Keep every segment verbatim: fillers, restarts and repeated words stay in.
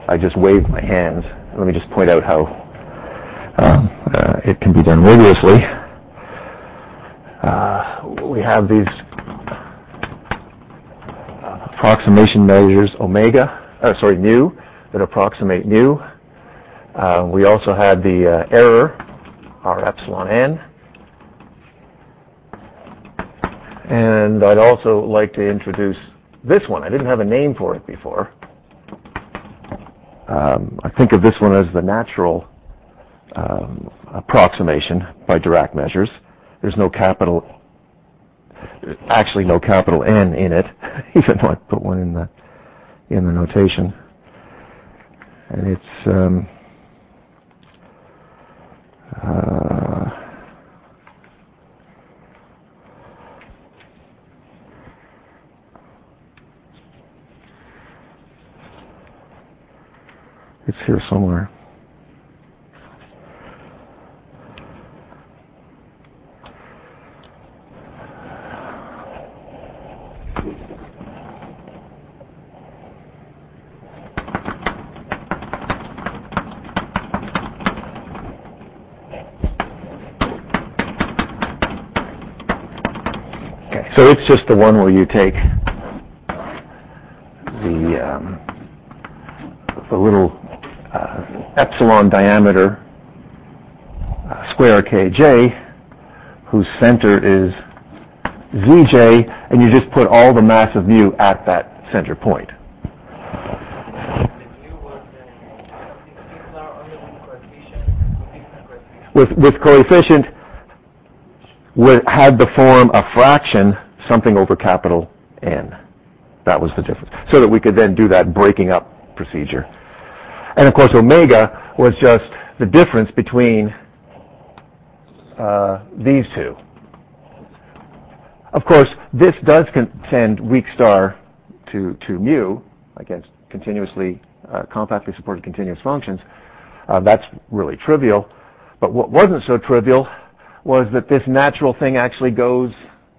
I just wave my hands. Let me just point out how um, uh, it can be done rigorously. Uh, we have these uh, approximation measures, omega, uh, sorry, mu, that approximate mu. Uh, we also had the uh, error, r epsilon n. And I'd also like to introduce this one. I didn't have a name for it before. Um, I think of this one as the natural um, approximation by Dirac measures. There's no capital, actually no capital N in it, even though I put one in the in the notation. And it's um, uh, it's here somewhere. So it's just the one where you take the um, the little uh, epsilon diameter uh, square kj, whose center is zj, and you just put all the mass of mu at that center point. With with coefficient, with, had the form a fraction, something over capital N. That was the difference. So that we could then do that breaking up procedure. And of course, omega was just the difference between uh, these two. Of course, this does send weak star to, to mu against continuously, uh, compactly supported continuous functions. Uh, that's really trivial. But what wasn't so trivial was that this natural thing actually goes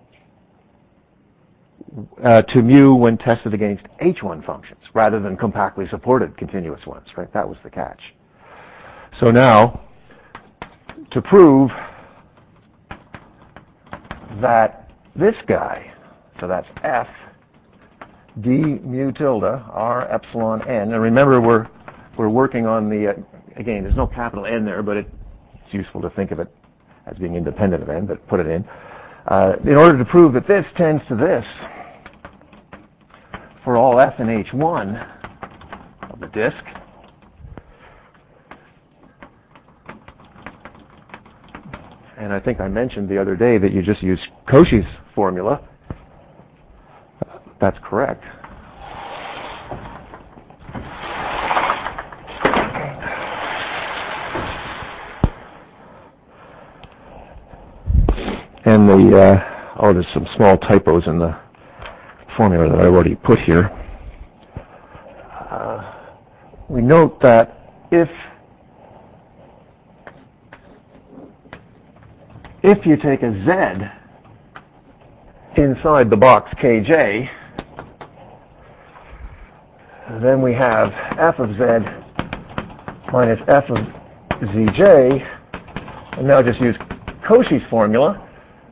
uh, to mu when tested against H one functions rather than compactly supported continuous ones, right? That was the catch. So now, to prove that this guy, so that's F d mu tilde r epsilon n, and remember we're we're working on the, uh, again, there's no capital N there, but it, it's useful to think of it as being independent of n, but put it in. Uh, in order to prove that this tends to this for all f in H one of the disk, and I think I mentioned the other day that you just use Cauchy's formula. That's correct. And the, uh, oh, there's some small typos in the formula that I already put here. Uh, we note that if if you take a z inside the box kj, then we have f of z minus f of zj, and now just use Cauchy's formula.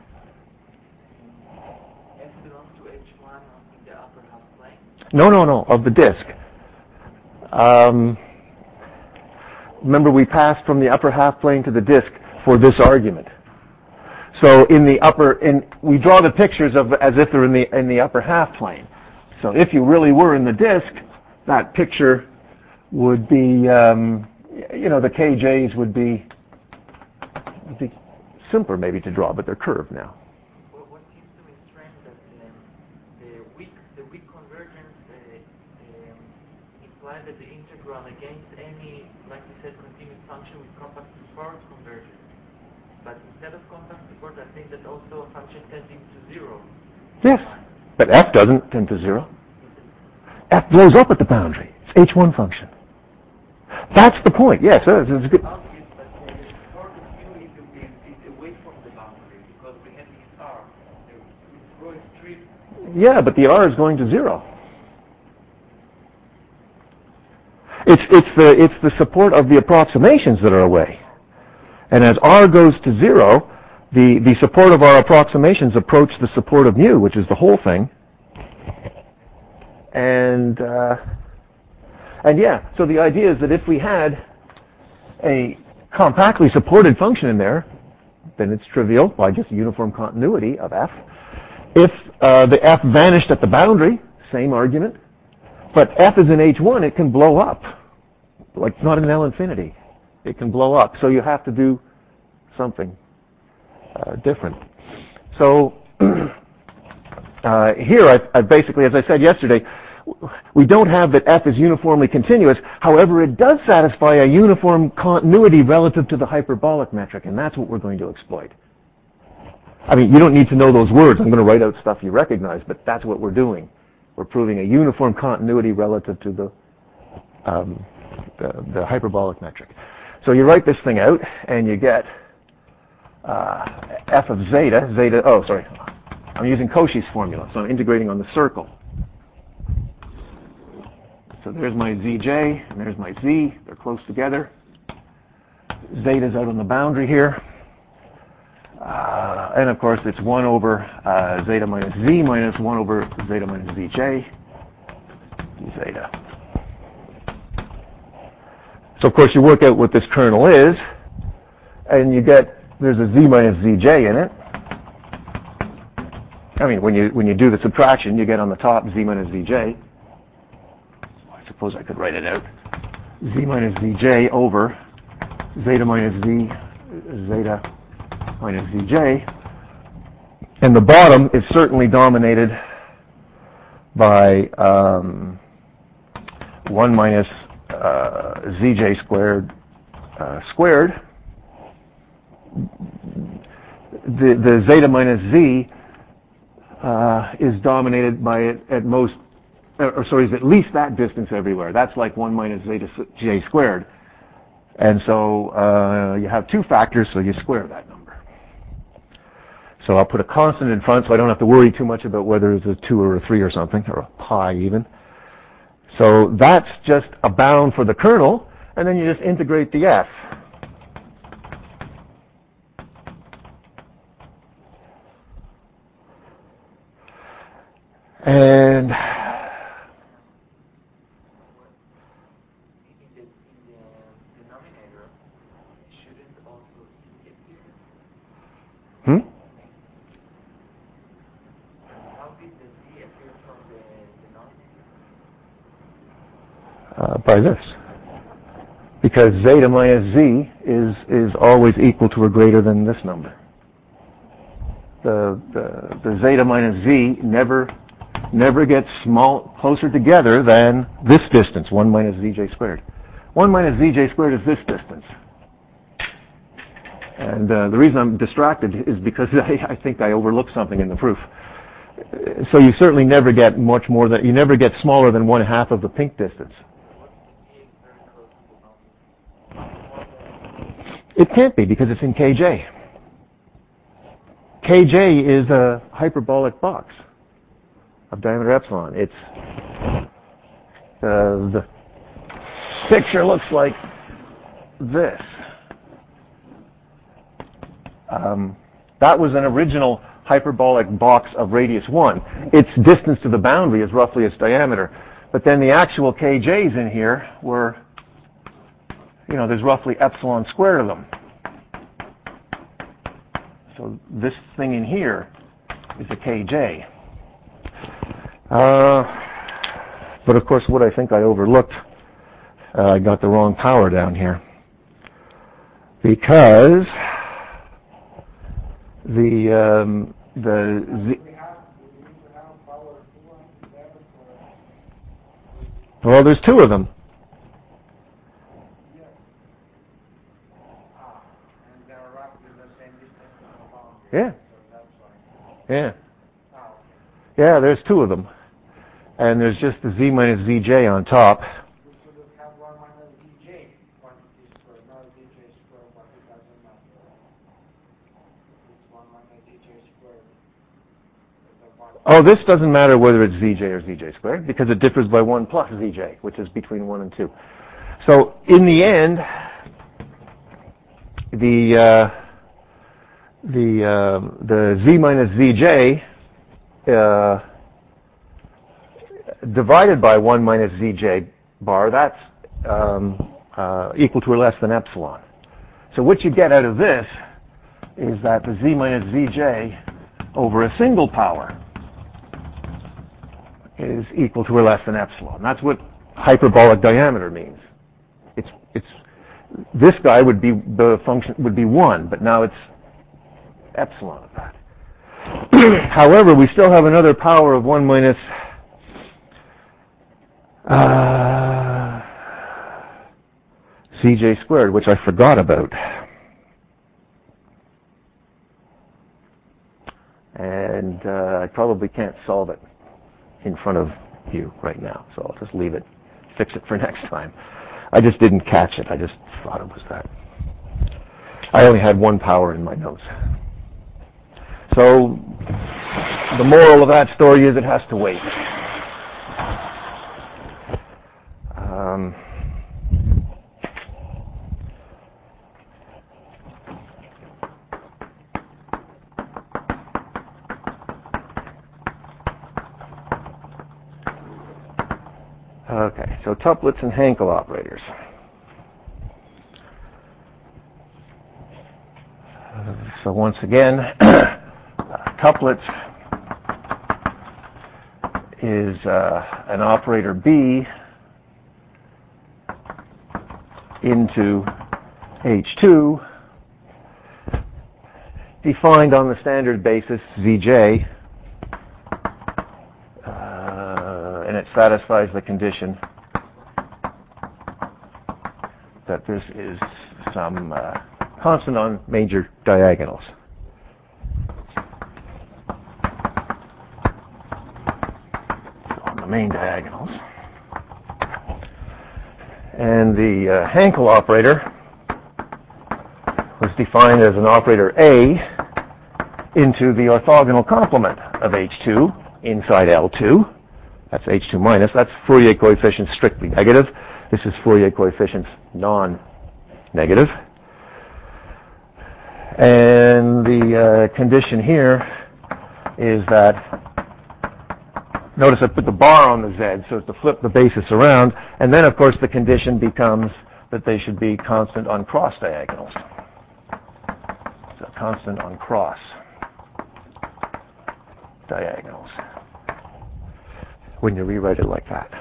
No, no, no, of the disk. Um, remember, we passed from the upper half plane to the disk for this argument. So in the upper, in, we draw the pictures of as if they're in the in the upper half plane. So if you really were in the disk, that picture would be, um, you know, the K Js would be, would be simpler maybe to draw, but they're curved now. What seems to me strange that um, the weak the weak convergence uh, um, implies that the integral against any, like you said, continuous function with compact support converges. But instead of compact support, I think that also a function tending to zero. Yes, but f doesn't tend to zero. F blows up at the boundary. It's H one function. That's the point. Yes, it's, it's good. Obvious, but the support of mu is, is away from the boundary because we have this R. The rho is strip. Yeah, but the R is going to zero. It's, it's, the, it's the support of the approximations that are away. And as r goes to zero, the, the support of our approximations approach the support of mu, which is the whole thing. And, uh, and yeah, so the idea is that if we had a compactly supported function in there, then it's trivial by just uniform continuity of f. If uh, the f vanished at the boundary, same argument. But f is in H one, it can blow up. Like not in L infinity. It can blow up. So you have to do something uh, different. So uh, here, I, I basically, as I said yesterday, we don't have that f is uniformly continuous. However, it does satisfy a uniform continuity relative to the hyperbolic metric, and that's what we're going to exploit. I mean, you don't need to know those words. I'm going to write out stuff you recognize, but that's what we're doing. We're proving a uniform continuity relative to the, um, the, the hyperbolic metric. So you write this thing out, and you get uh, f of zeta, zeta, oh, sorry. I'm using Cauchy's formula, so I'm integrating on the circle. So there's my zj, and there's my z. They're close together. Zeta's out on the boundary here. Uh, and of course, it's one over uh, zeta minus z minus one over zeta minus zj, zeta. So of course, you work out what this kernel is, and you get, there's a z minus zj in it. I mean, when you, when you do the subtraction, you get on the top z minus zj. I suppose I could write it out. Z minus zj over zeta minus z, zeta minus zj. And the bottom is certainly dominated by um, one minus uh, zj squared uh, squared. The, the zeta minus z uh, is dominated by it at most, or sorry, is at least that distance everywhere. That's like one minus zeta j squared. And so uh, you have two factors, so you square that number. So I'll put a constant in front so I don't have to worry too much about whether it's a two or a three or something, or a pi even. So that's just a bound for the kernel, and then you just integrate the f. And Hmm? How did the z appear from the denominator? Uh, by this. Because zeta minus z is, is always equal to or greater than this number. The, the, the zeta minus z never, never gets small, closer together than this distance, one minus zj squared. one minus zj squared is this distance. And uh, the reason I'm distracted is because I, I think I overlooked something in the proof. So you certainly never get much more than, you never get smaller than one half of the pink distance. It can't be because it's in kj. Kj is a hyperbolic box of diameter epsilon. It's uh, the picture looks like this. Um, that was an original hyperbolic box of radius one. Its distance to the boundary is roughly its diameter. But then the actual kj's in here were, you know, there's roughly epsilon squared of them. So this thing in here is a kj. Uh, but of course, what I think I overlooked, uh, I got the wrong power down here. Because the um, the z well, there's two of them. Yeah. Yeah. Yeah, there's two of them. And there's just the z minus zj on top. Oh, this doesn't matter whether it's zj or zj squared, because it differs by one plus zj, which is between one and two. So in the end, the uh, the uh, the z minus zj uh, divided by one minus zj bar, that's um, uh, equal to or less than epsilon. So what you get out of this is that the z minus zj over a single power is equal to or less than epsilon. That's what hyperbolic diameter means. It's it's this guy would be the function would be one, but now it's epsilon of that. However, we still have another power of one minus uh, zj squared, which I forgot about. And uh, I probably can't solve it in front of you right now, so I'll just leave it, fix it for next time. I just didn't catch it. I just thought it was that. I only had one power in my notes. So the moral of that story is it has to wait. Um, Okay, so tuplets and Hankel operators. Uh, so once again, uh, tuplets is uh, an operator B into H two, defined on the standard basis Zj, and it satisfies the condition that this is some uh, constant on major diagonals. So on the main diagonals. And the uh, Hankel operator was defined as an operator A into the orthogonal complement of H two inside L two. That's H two minus. That's Fourier coefficients strictly negative. This is Fourier coefficients non-negative. And the uh, condition here is that, notice I put the bar on the Z so as to flip the basis around, and then of course the condition becomes that they should be constant on cross diagonals. So constant on cross diagonals when you rewrite it like that.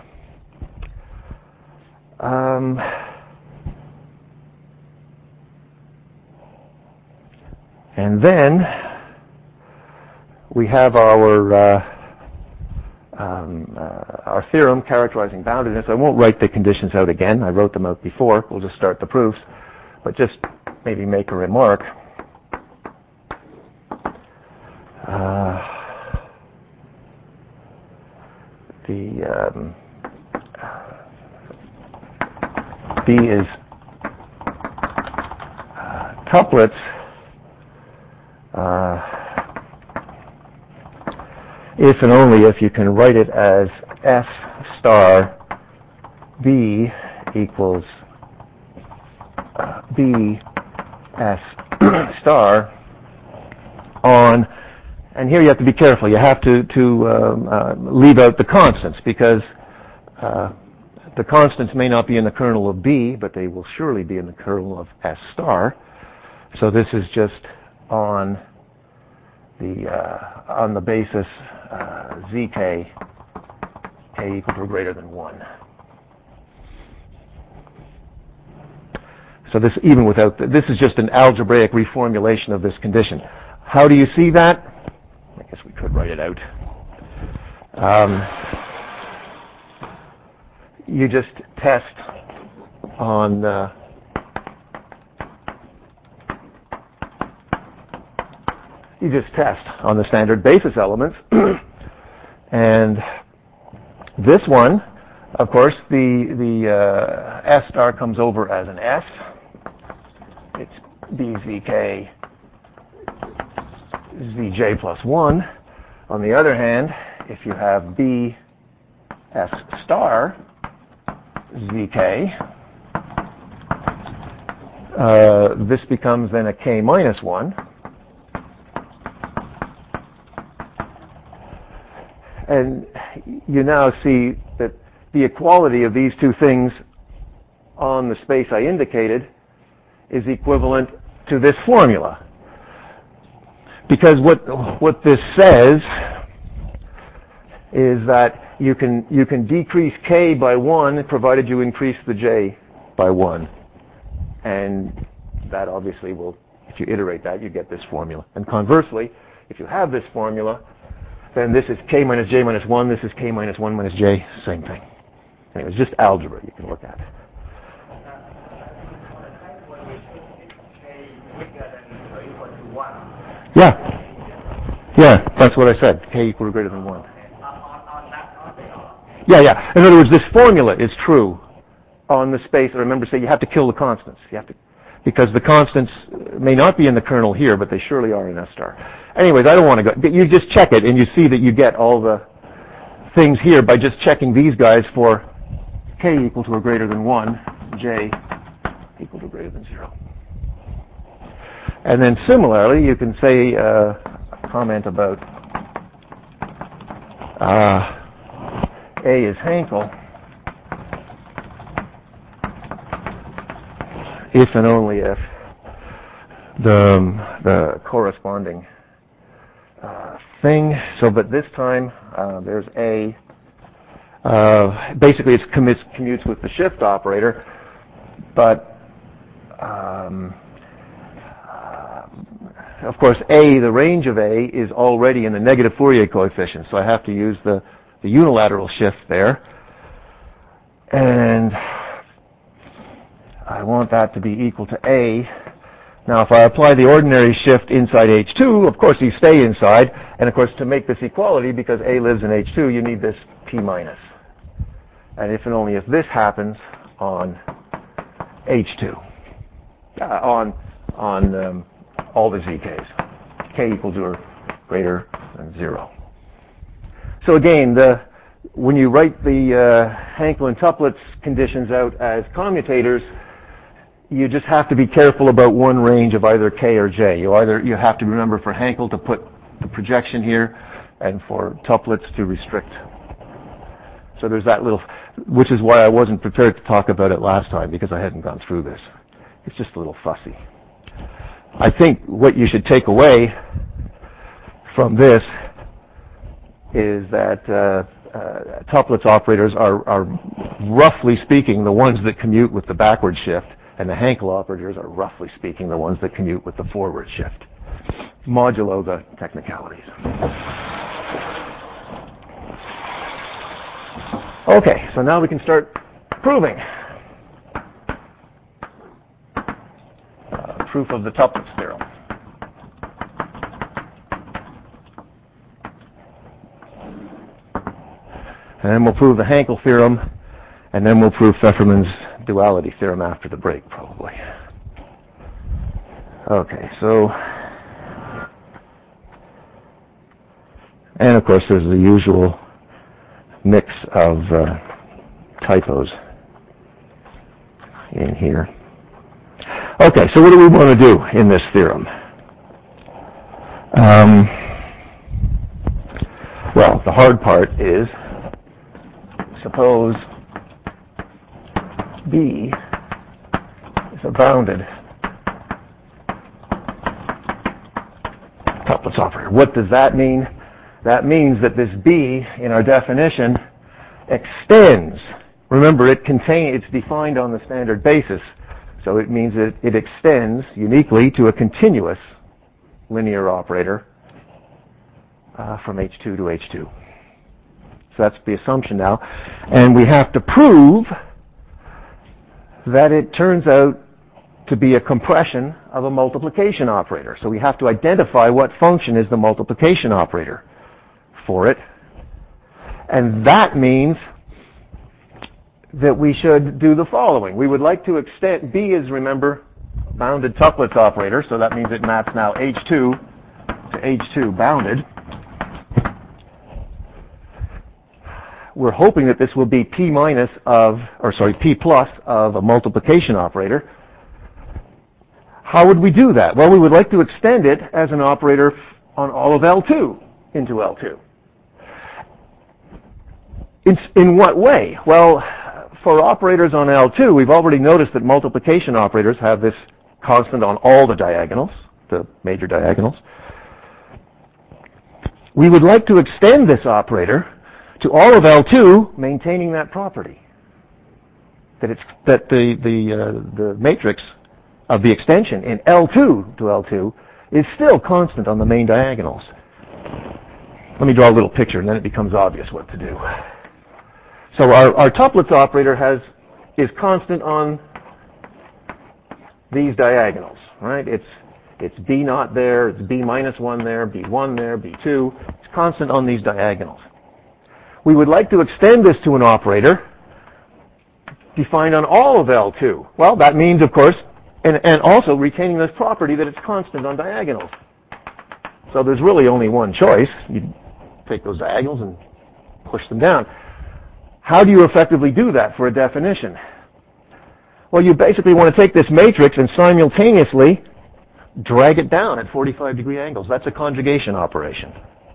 Um, and then we have our uh, um, uh, our theorem characterizing boundedness. I won't write the conditions out again. I wrote them out before. We'll just start the proofs, but just maybe make a remark. Uh, The um, B is uh, tuplets uh, if and only if you can write it as F star B equals uh, B S star on. And here you have to be careful. You have to, to um, uh, leave out the constants, because uh, the constants may not be in the kernel of B, but they will surely be in the kernel of S star. So this is just on the uh, on the basis uh, zk k equal to or greater than one. So this, even without the, this is just an algebraic reformulation of this condition. How do you see that? I guess we could write it out. Um, you just test on uh, you just test on the standard basis elements, and this one, of course, the the uh, S star comes over as an S. It's bzk zj plus one. On the other hand, if you have b s star zk, uh, this becomes then a k minus one. And you now see that the equality of these two things on the space I indicated is equivalent to this formula. Because what what this says is that you can you can decrease k by one provided you increase the j by one. And that obviously will, if you iterate that, you get this formula. And conversely, if you have this formula, then this is k minus j minus one, this is k minus one minus j, same thing. Anyway, it's just algebra you can look at. Yeah. Yeah, that's what I said. K equal to greater than one. Yeah, yeah. In other words, this formula is true on the space. I remember saying you have to kill the constants. You have to, because the constants may not be in the kernel here, but they surely are in S star. Anyways, I don't want to go. You just check it, and you see that you get all the things here by just checking these guys for k equal to or greater than one, j equal to or greater than zero. And then similarly, you can say uh, a comment about uh, A is Hankel if and only if the, the corresponding uh, thing. So, but this time uh, there's A. Uh, basically, it commutes, commutes with the shift operator, but um, of course, A, the range of A, is already in the negative Fourier coefficient, so I have to use the, the unilateral shift there. And I want that to be equal to A. Now, if I apply the ordinary shift inside H two, of course, you stay inside. And, of course, to make this equality, because A lives in H two, you need this P minus. And if and only if this happens on H two, uh, on, on um, all the Z Ks, k equals or greater than zero. So again, the, when you write the uh, Hankel and Toeplitz conditions out as commutators, you just have to be careful about one range of either k or j. You either you have to remember for Hankel to put the projection here, and for Toeplitz to restrict. So there's that little, which is why I wasn't prepared to talk about it last time, because I hadn't gone through this. It's just a little fussy. I think what you should take away from this is that uh, uh, Toeplitz operators are, are, roughly speaking, the ones that commute with the backward shift, and the Hankel operators are, roughly speaking, the ones that commute with the forward shift, modulo the technicalities. Okay, so now we can start proving. Uh, proof of the Toeplitz theorem. And then we'll prove the Hankel theorem, and then we'll prove Pfefferman's duality theorem after the break, probably. Okay, so, and of course there's the usual mix of uh, typos in here. Okay, so what do we want to do in this theorem? Um, well, the hard part is, suppose B is a bounded Toeplitz operator. What does that mean? That means that this B, in our definition, extends. Remember, it contain, it's defined on the standard basis, so it means that it extends uniquely to a continuous linear operator uh, from H two to H two. So that's the assumption now. And we have to prove that it turns out to be a compression of a multiplication operator. So we have to identify what function is the multiplication operator for it. And that means that we should do the following. We would like to extend, B is, remember, bounded Toeplitz operator, so that means it maps now H two to H two bounded. We're hoping that this will be P minus of, or sorry, P plus of a multiplication operator. How would we do that? Well, we would like to extend it as an operator on all of L two into L two. In, in what way? Well, for operators on L two, we've already noticed that multiplication operators have this constant on all the diagonals, the major diagonals. We would like to extend this operator to all of L two, maintaining that property, that it's that the the uh, the matrix of the extension in L two to L two is still constant on the main diagonals. Let me draw a little picture, and then it becomes obvious what to do. So our, our tuplets operator has is constant on these diagonals, right? It's it's B naught there, it's B minus one there, B one there, B two. It's constant on these diagonals. We would like to extend this to an operator defined on all of L two. Well, that means, of course, and, and also retaining this property that it's constant on diagonals. So there's really only one choice. You take those diagonals and push them down. How do you effectively do that for a definition? Well, you basically want to take this matrix and simultaneously drag it down at forty-five degree angles. That's a conjugation operation.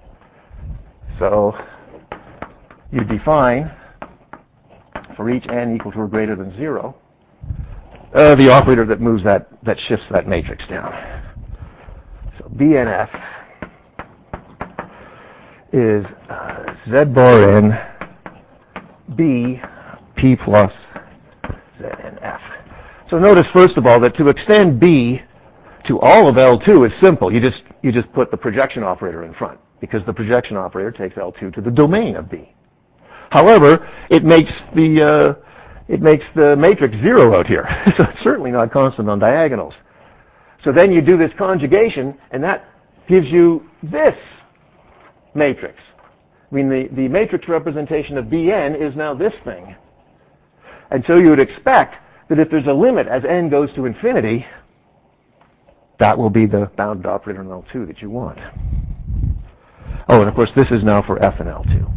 So you define for each n equal to or greater than zero uh, the operator that moves that, that shifts that matrix down. So B N F is uh, Z bar n B P plus Z N F. So notice first of all that to extend B to all of L two is simple. You just you just put the projection operator in front, because the projection operator takes L two to the domain of B. However, it makes the uh, it makes the matrix zero out here, so it's certainly not constant on diagonals. So then you do this conjugation, and that gives you this matrix. I mean, the, the matrix representation of B n is now this thing. And so you would expect that if there's a limit as n goes to infinity, that will be the bounded operator in L two that you want. Oh, and of course, this is now for F in L two.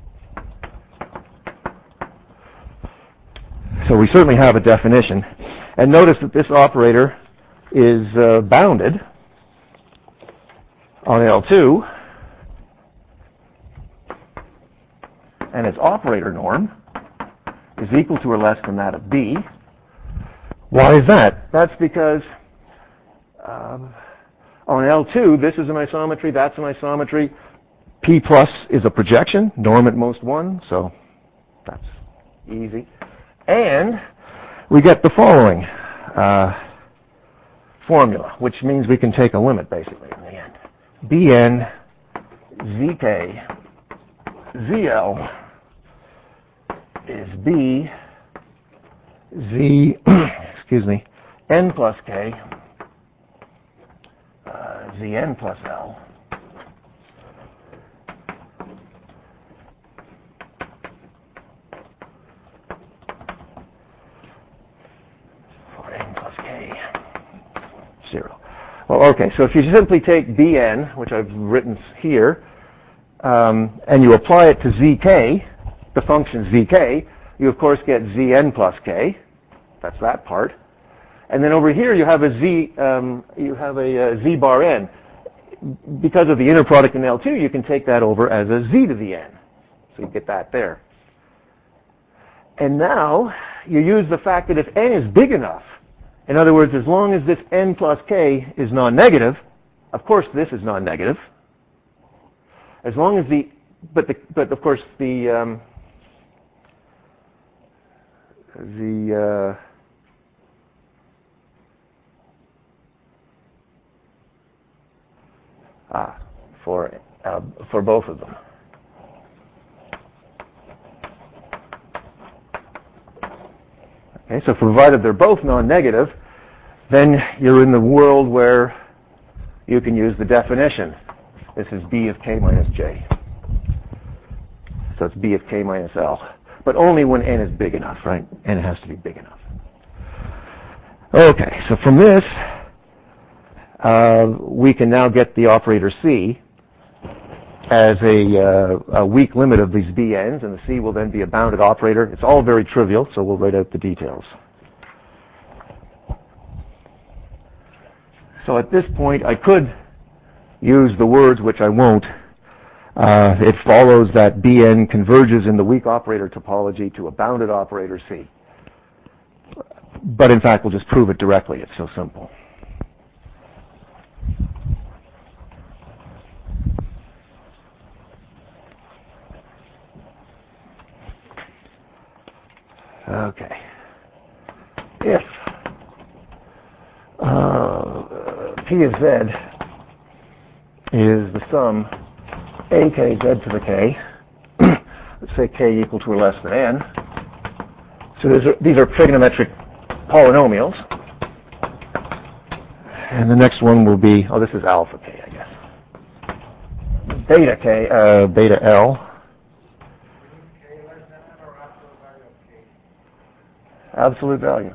So we certainly have a definition. And notice that this operator is uh, bounded on L two, and its operator norm is equal to or less than that of B. Why is that? That's because um, on L two, this is an isometry, that's an isometry. P plus is a projection, norm at most one, so that's easy. And we get the following uh, formula, which means we can take a limit, basically, in the end. Bn zk zl is B z, excuse me, n plus k, uh, zn plus l, for n plus k, zero. Well, okay, so if you simply take Bn, which I've written here, um, and you apply it to zk, the function zk, you of course get zn plus k. That's that part. And then over here you have a z, um, you have a, a z bar n. Because of the inner product in L two, you can take that over as a z to the n. So you get that there. And now you use the fact that if n is big enough, in other words, as long as this n plus k is non-negative, of course this is non-negative. As long as the, but the, but of course the, um, the, uh, ah, for, uh, for both of them. Okay, so provided they're both non-negative, then you're in the world where you can use the definition. This is B of k minus j. So it's B of k minus l. But only when n is big enough, right? N has to be big enough. Okay, so from this, uh, we can now get the operator C as a, uh, a weak limit of these B n's, and the C will then be a bounded operator. It's all very trivial, so we'll write out the details. So at this point, I could use the words, which I won't. Uh, it follows that B N converges in the weak operator topology to a bounded operator C. But in fact, we'll just prove it directly. It's so simple. Okay. If uh, P of Z is the sum A K Z to the K, let's say K equal to or less than N. So these are, these are trigonometric polynomials. And the next one will be, oh, this is alpha K, I guess. Beta K, uh, beta L. Absolute value.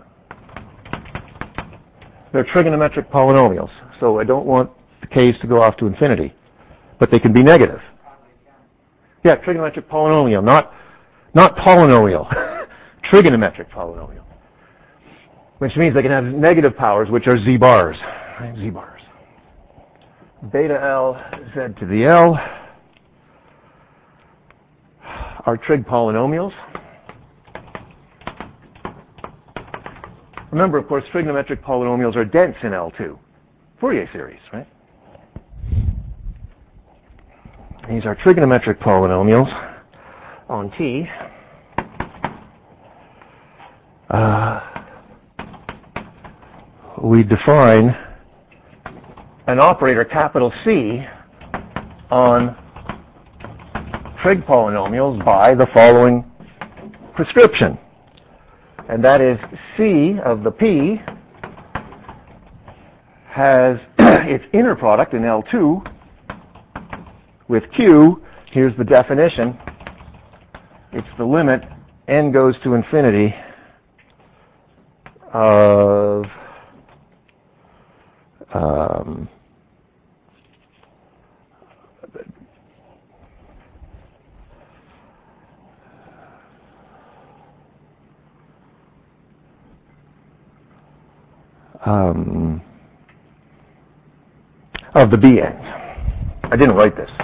They're trigonometric polynomials, so I don't want the k's to go off to infinity, but they can be negative. Yeah, trigonometric polynomial, not not polynomial, trigonometric polynomial, which means they can have negative powers, which are z bars, right? Z bars. Beta L, Z to the L are trig polynomials. Remember, of course, trigonometric polynomials are dense in L two. Fourier series, right? These are trigonometric polynomials on T. Uh, we define an operator capital C on trig polynomials by the following prescription. And that is C of the P has its inner product in L two with Q. Here's the definition. It's the limit n goes to infinity of um, Um, of the B Ns. I didn't write this.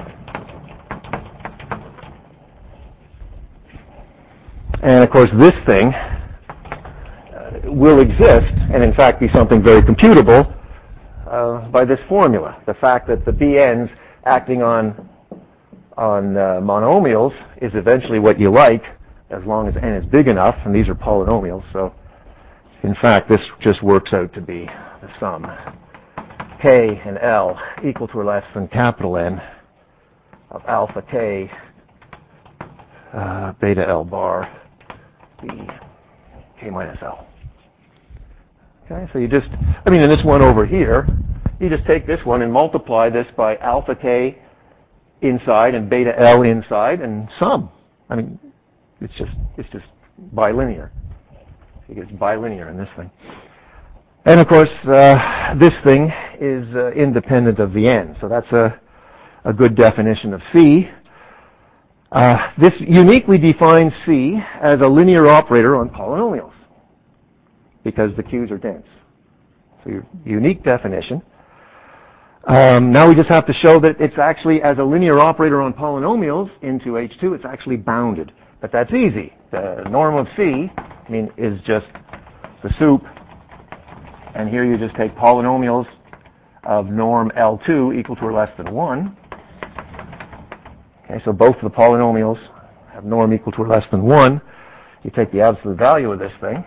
And of course, this thing uh, will exist, and in fact be something very computable uh, by this formula. The fact that the B Ns acting on on uh, monomials is eventually what you like, as long as n is big enough, and these are polynomials. So, in fact, this just works out to be the sum K and L equal to or less than capital N of alpha K uh, beta L bar B K minus L. Okay, so you just, I mean, in this one over here, you just take this one and multiply this by alpha K inside and beta L inside and sum. I mean, it's just it's just bilinear. It gets bilinear in this thing. And of course, uh, this thing is uh, independent of the n. So that's a, a good definition of C. Uh, this uniquely defines C as a linear operator on polynomials because the Q's are dense. So your unique definition. Um, now we just have to show that it's actually, as a linear operator on polynomials into H two, it's actually bounded. But that's easy. The norm of C, I mean, is just the soup. And here you just take polynomials of norm L two equal to or less than one. Okay, so both of the polynomials have norm equal to or less than one. You take the absolute value of this thing.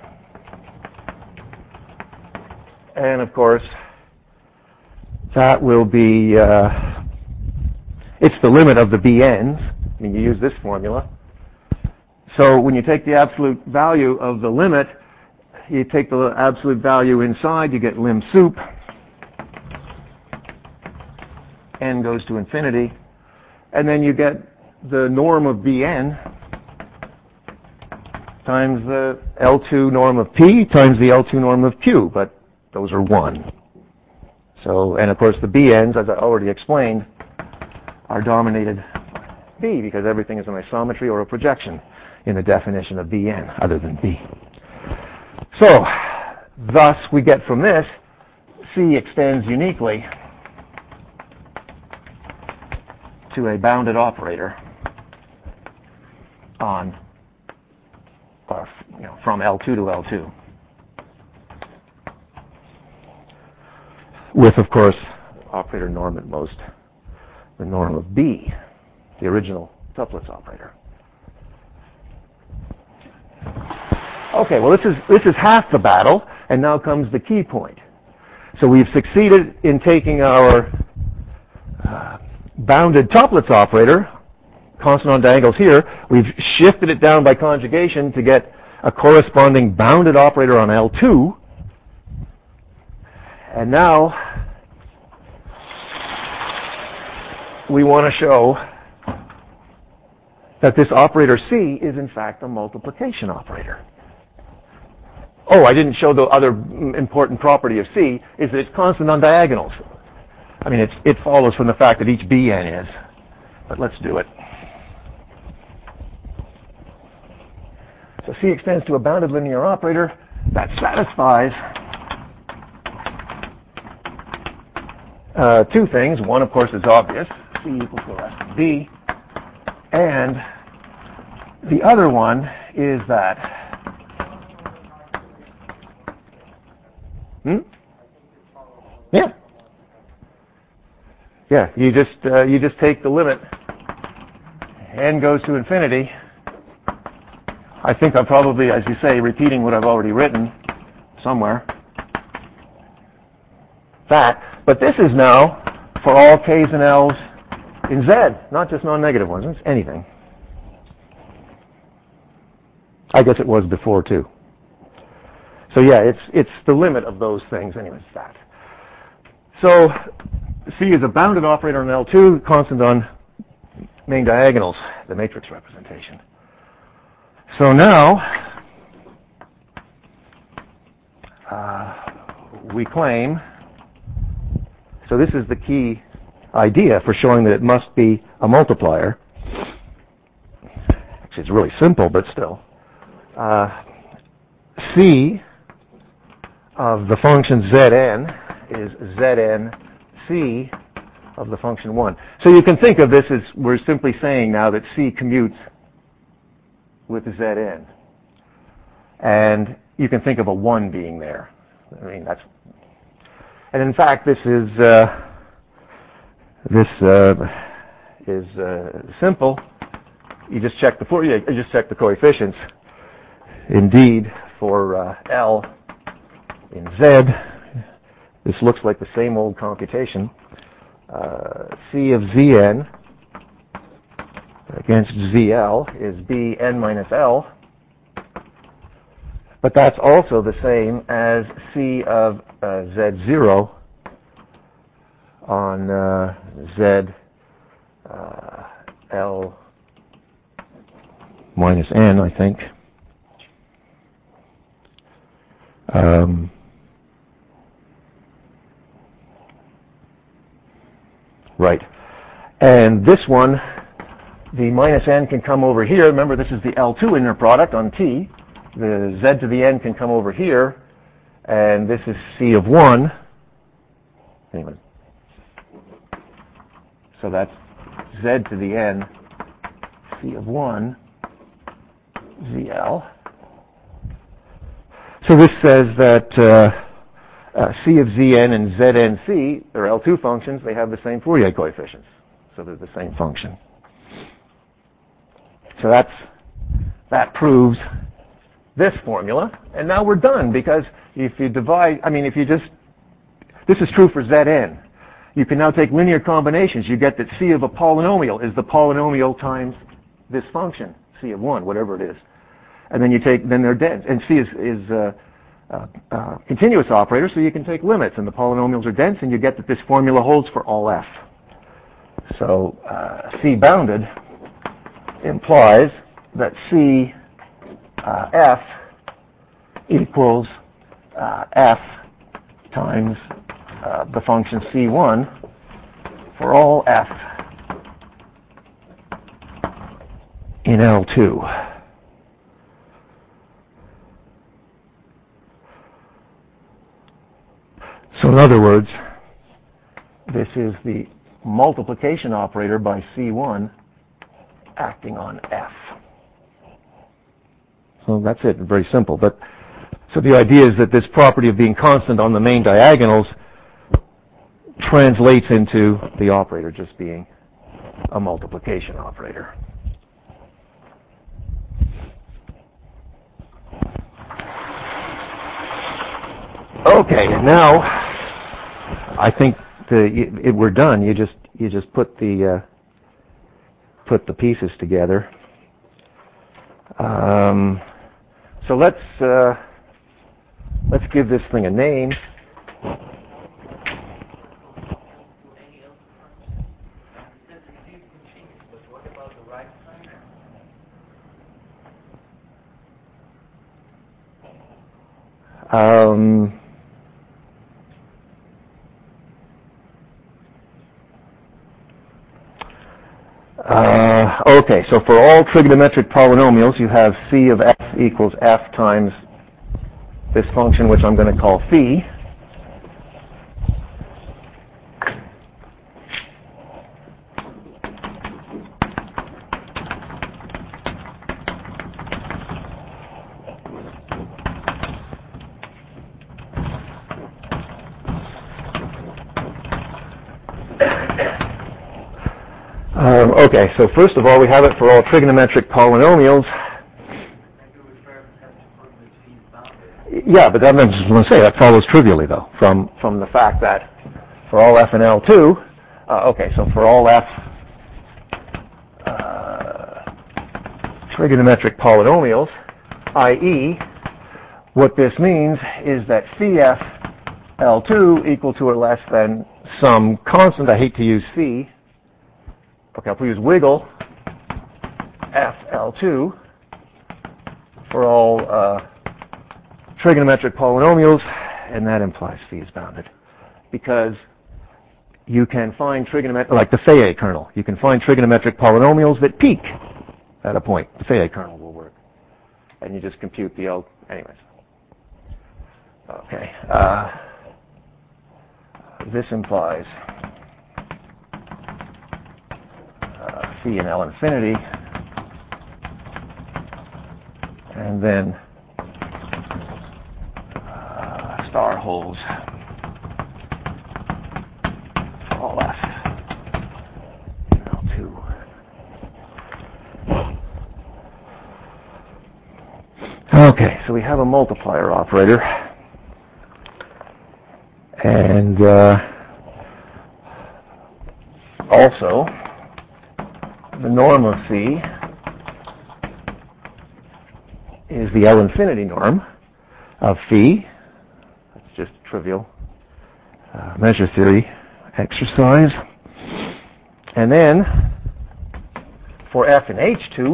And of course, that will be, uh, it's the limit of the B Ns. I mean, you use this formula. So when you take the absolute value of the limit, you take the absolute value inside, you get lim sup. N goes to infinity. And then you get the norm of B N times the L two norm of P times the L two norm of Q, but those are one. So, and of course the B Ns, as I already explained, are dominated B because everything is an isometry or a projection in the definition of B N other than B. So, thus we get from this C extends uniquely to a bounded operator on, or, you know, from L two to L two. With, of course, operator norm at most, the norm of B, the original tuplets operator. Okay, well this is, this is half the battle, and now comes the key point. So we've succeeded in taking our uh, bounded tuplets operator, constant on diagonals here, we've shifted it down by conjugation to get a corresponding bounded operator on L two, and now we want to show that this operator C is in fact a multiplication operator. Oh, I didn't show the other important property of C, is that it's constant on diagonals. I mean, it's, it follows from the fact that each B n is, but let's do it. So C extends to a bounded linear operator that satisfies uh, two things. One, of course, is obvious. C equals to less than B. And the other one is that Hmm? Yeah. Yeah, you just uh, you just take the limit. N goes to infinity. I think I'm probably, as you say, repeating what I've already written somewhere. That, but this is now for all K's and L's in Z, not just non-negative ones. It's anything. I guess it was before too. So yeah, it's it's the limit of those things. Anyways, that. So C is a bounded operator on L two, constant on main diagonals, the matrix representation. So now uh, we claim. So this is the key idea for showing that it must be a multiplier. Actually, it's really simple, but still. Uh, C of the function Zn is Zn C of the function one. So you can think of this as we're simply saying now that C commutes with Zn. And you can think of a one being there. I mean, that's... And in fact, this is uh, this uh, is uh, simple. You just check the you just check the coefficients. Indeed, for uh, L in Z, this looks like the same old computation. Uh, C of Zn against Zl is Bn minus L, but that's also the same as C of uh, Z zero on uh, Z uh, L minus N, I think. Um, right. And this one, the minus N can come over here. Remember, this is the L two inner product on T. The Z to the N can come over here. And this is C of one. Anyway. So that's Z to the N, C of one, Z L. So this says that uh, uh, C of Zn and Znc, they're L two functions, they have the same Fourier coefficients. So they're the same function. So that's, that proves this formula. And now we're done, because if you divide, I mean, if you just, this is true for Zn. You can now take linear combinations. You get that C of a polynomial is the polynomial times this function, C of one, whatever it is. And then you take, then they're dense. And C is, is uh, uh, uh, continuous operator, so you can take limits, and the polynomials are dense, and you get that this formula holds for all F. So uh, C bounded implies that C uh, F equals uh, F times uh, the function C one for all F in L two. So in other words, this is the multiplication operator by C one acting on F. So that's it, very simple. But so the idea is that this property of being constant on the main diagonals translates into the operator just being a multiplication operator. Okay, now I think the, it, we're done. You just you just put the uh, put the pieces together. Um, so let's uh, let's give this thing a name. Um, uh, okay, so for all trigonometric polynomials, you have C of f equals f times this function, which I'm going to call phi. Um, okay, so first of all, we have it for all trigonometric polynomials. Yeah, but that, I was going to say, that follows trivially, though, from, from the fact that for all f and L two, uh, okay, so for all f uh, trigonometric polynomials, that is, what this means is that phi f L two equal to or less than some constant, I hate to use phi, okay, I'll use wiggle f L two for all uh, trigonometric polynomials, and that implies phi is bounded. Because you can find trigonometric, like the Fayet kernel, you can find trigonometric polynomials that peak at a point. The Fayet kernel will work. And you just compute the L, anyways. Okay. Uh, this implies uh, phi in L infinity, and then uh, star holds for all f in L two. Okay, so we have a multiplier operator, and uh, also the norm of phi is the L infinity norm of phi. That's just a trivial uh, measure theory exercise. And then for f in H two,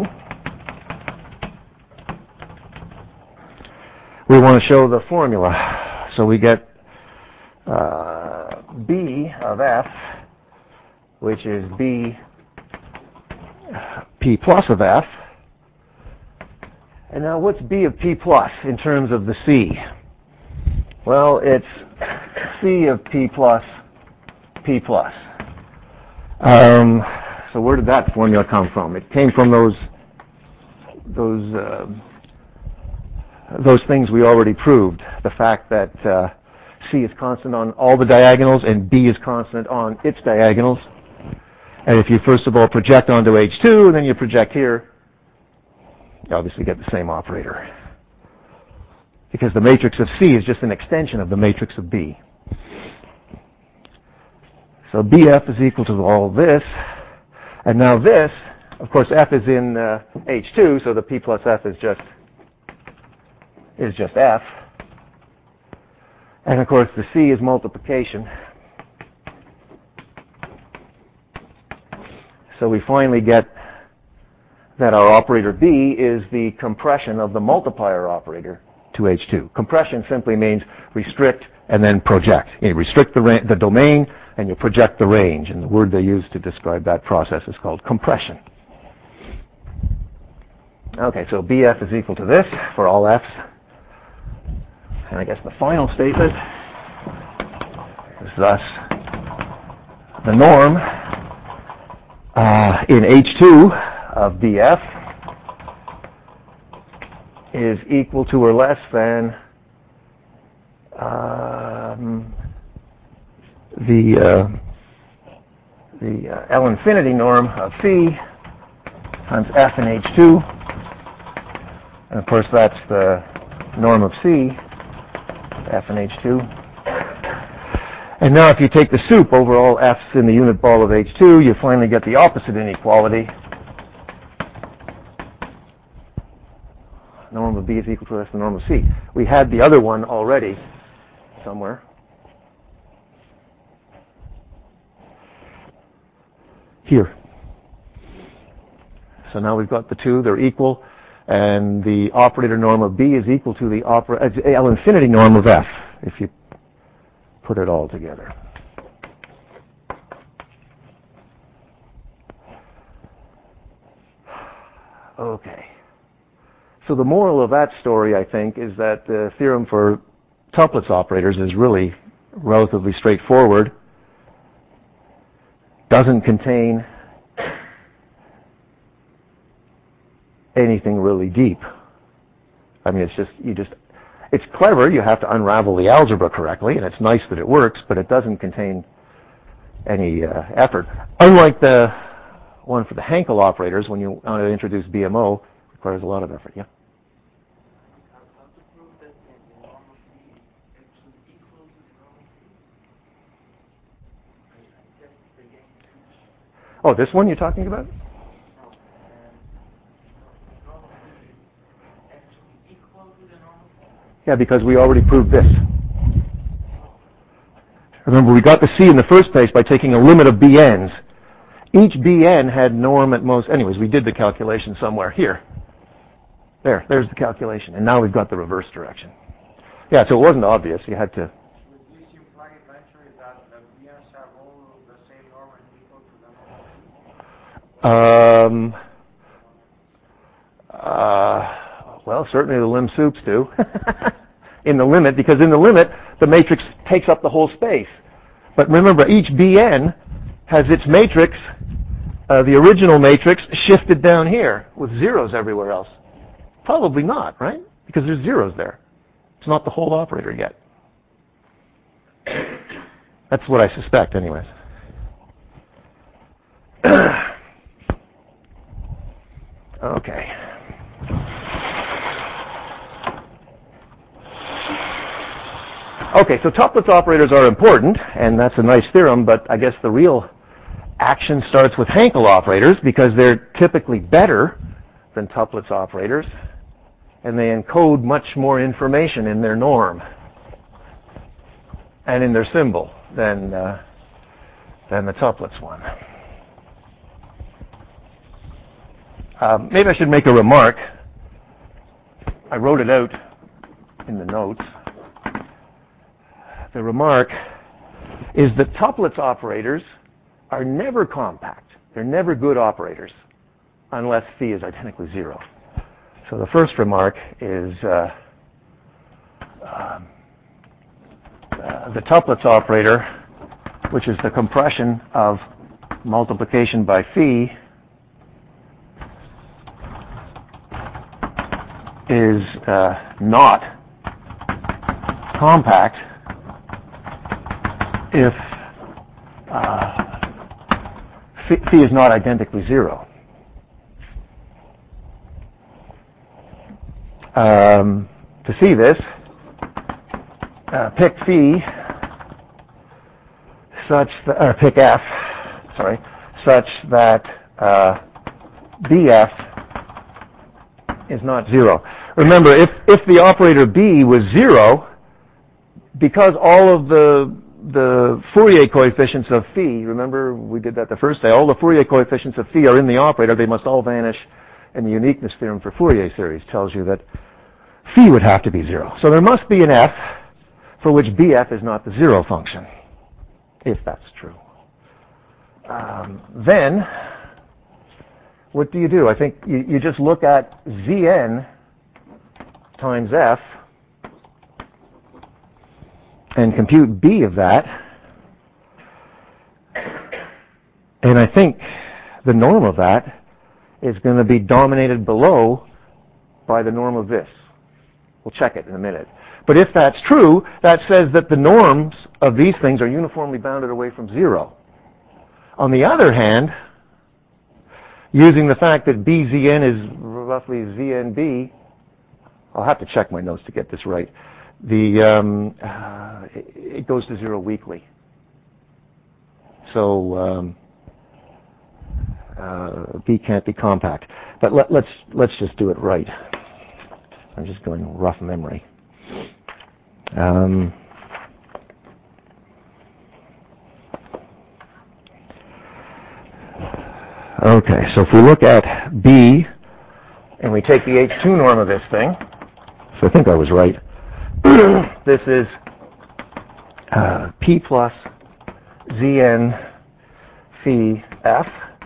we want to show the formula. So we get uh, B of f, which is B P plus of f. And now what's B of P plus in terms of the C? Well, it's C of P plus P plus. Um, so where did that formula come from? It came from those those uh, those things we already proved. The fact that uh, C is constant on all the diagonals and B is constant on its diagonals. And if you first of all project onto H two and then you project here, you obviously get the same operator. Because the matrix of C is just an extension of the matrix of B. So B F is equal to all this. And now this, of course, F is in uh, H two, so the P plus F is just is just F. And of course, the C is multiplication. So we finally get that our operator B is the compression of the multiplier operator to H two. Compression simply means restrict and then project. You restrict the, ra- the domain and you project the range. And the word they use to describe that process is called compression. Okay, so B F is equal to this for all F's. And I guess the final statement thus the norm uh, in H two of B F is equal to or less than um, the uh, the uh, L infinity norm of phi times F in H two, and of course that's the norm of C, F in H two. And now if you take the soup over all F's in the unit ball of H two, you finally get the opposite inequality. Norm of B is equal to less than the norm of C. We had the other one already somewhere. Here. So now we've got the two, they're equal, and the operator norm of B is equal to the opera, uh, L infinity norm of F, if you put it all together. Okay. So the moral of that story, I think, is that the theorem for Toeplitz operators is really relatively straightforward. Doesn't contain anything really deep. I mean, it's just, you just, it's clever, you have to unravel the algebra correctly, and it's nice that it works, but it doesn't contain any uh, effort. Unlike the one for the Hankel operators, when you want to introduce B M O, it requires a lot of effort. Yeah? Oh, this one you're talking about? Yeah, because we already proved this. Remember, we got the C in the first place by taking a limit of bn's. Each bn had norm at most. Anyways, we did the calculation somewhere here. There, there's the calculation. And now we've got the reverse direction. Yeah, so it wasn't obvious. You had to... Would this imply eventually that the bn's have all the same norm and equal to them? Um, uh, well, certainly the lim soups do. In the limit, because in the limit, the matrix takes up the whole space. But remember, each bn has its matrix, uh, the original matrix, shifted down here with zeros everywhere else. Probably not, right? Because there's zeros there. It's not the whole operator yet. That's what I suspect, anyways. Okay. Okay, so Toeplitz operators are important, and that's a nice theorem, but I guess the real action starts with Hankel operators because they're typically better than Toeplitz operators, and they encode much more information in their norm and in their symbol than, uh, than the Toeplitz one. Um, maybe I should make a remark. I wrote it out in the notes. The remark is that Toeplitz operators are never compact. They're never good operators unless phi is identically zero. So the first remark is uh, uh, uh, the Toeplitz operator, which is the compression of multiplication by phi, is uh, not compact if uh, phi is not identically zero. Um, to see this, uh, pick phi such that, or pick f, sorry, such that uh, B F is not zero. Remember, if if the operator B was zero, because all of the the Fourier coefficients of phi, remember we did that the first day, all the Fourier coefficients of phi are in the operator, they must all vanish, and the uniqueness theorem for Fourier series tells you that phi would have to be zero. So there must be an f for which B F is not the zero function, if that's true. Um, then, what do you do? I think you, you just look at Zn times f and compute B of that, And I think the norm of that is going to be dominated below by the norm of this. We'll check it in a minute. But if that's true, that says that the norms of these things are uniformly bounded away from zero. On the other hand, using the fact that B Z N is roughly Z N B, I'll have to check my notes to get this right. The um, uh, it goes to zero weakly. So um, uh, B can't be compact. But let, let's let's just do it right. I'm just going rough memory. Um, okay, so if we look at B and we take the H two norm of this thing, so I think I was right. This is uh, P plus Z N phi F.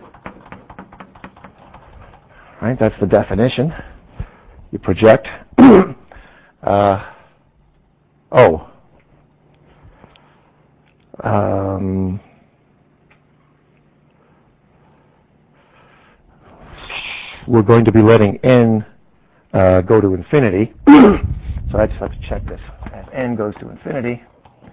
Right, that's the definition. You project. uh, oh. Um, we're going to be letting n uh, go to infinity. So I just have to check this. As n goes to infinity,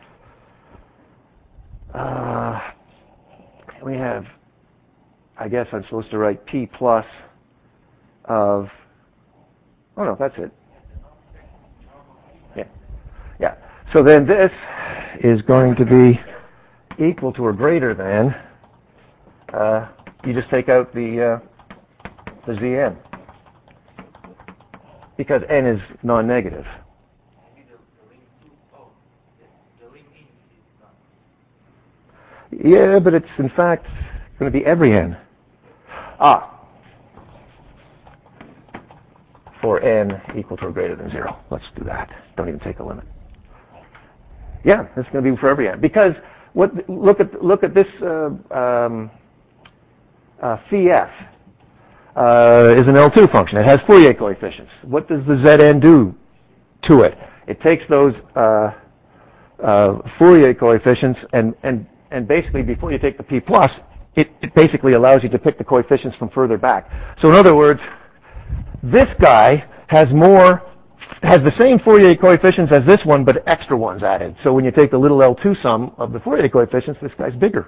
uh, we have, I guess I'm supposed to write P plus of, oh no, that's it. Yeah. Yeah. So then this is going to be equal to or greater than, uh, you just take out the, uh, the Zn. Because n is non-negative. Yeah, but it's in fact going to be every n. Ah. For n equal to or greater than zero. Let's do that. Don't even take a limit. Yeah, it's going to be for every n. Because what? Look at look at this uh, um, uh, phi f uh, is an L two function. It has Fourier coefficients. What does the Zn do to it? It takes those uh, uh, Fourier coefficients and and and basically before you take the p plus, it, it basically allows you to pick the coefficients from further back. So in other words, this guy has more, has the same Fourier coefficients as this one, but extra ones added. So when you take the little L two sum of the Fourier coefficients, this guy's bigger.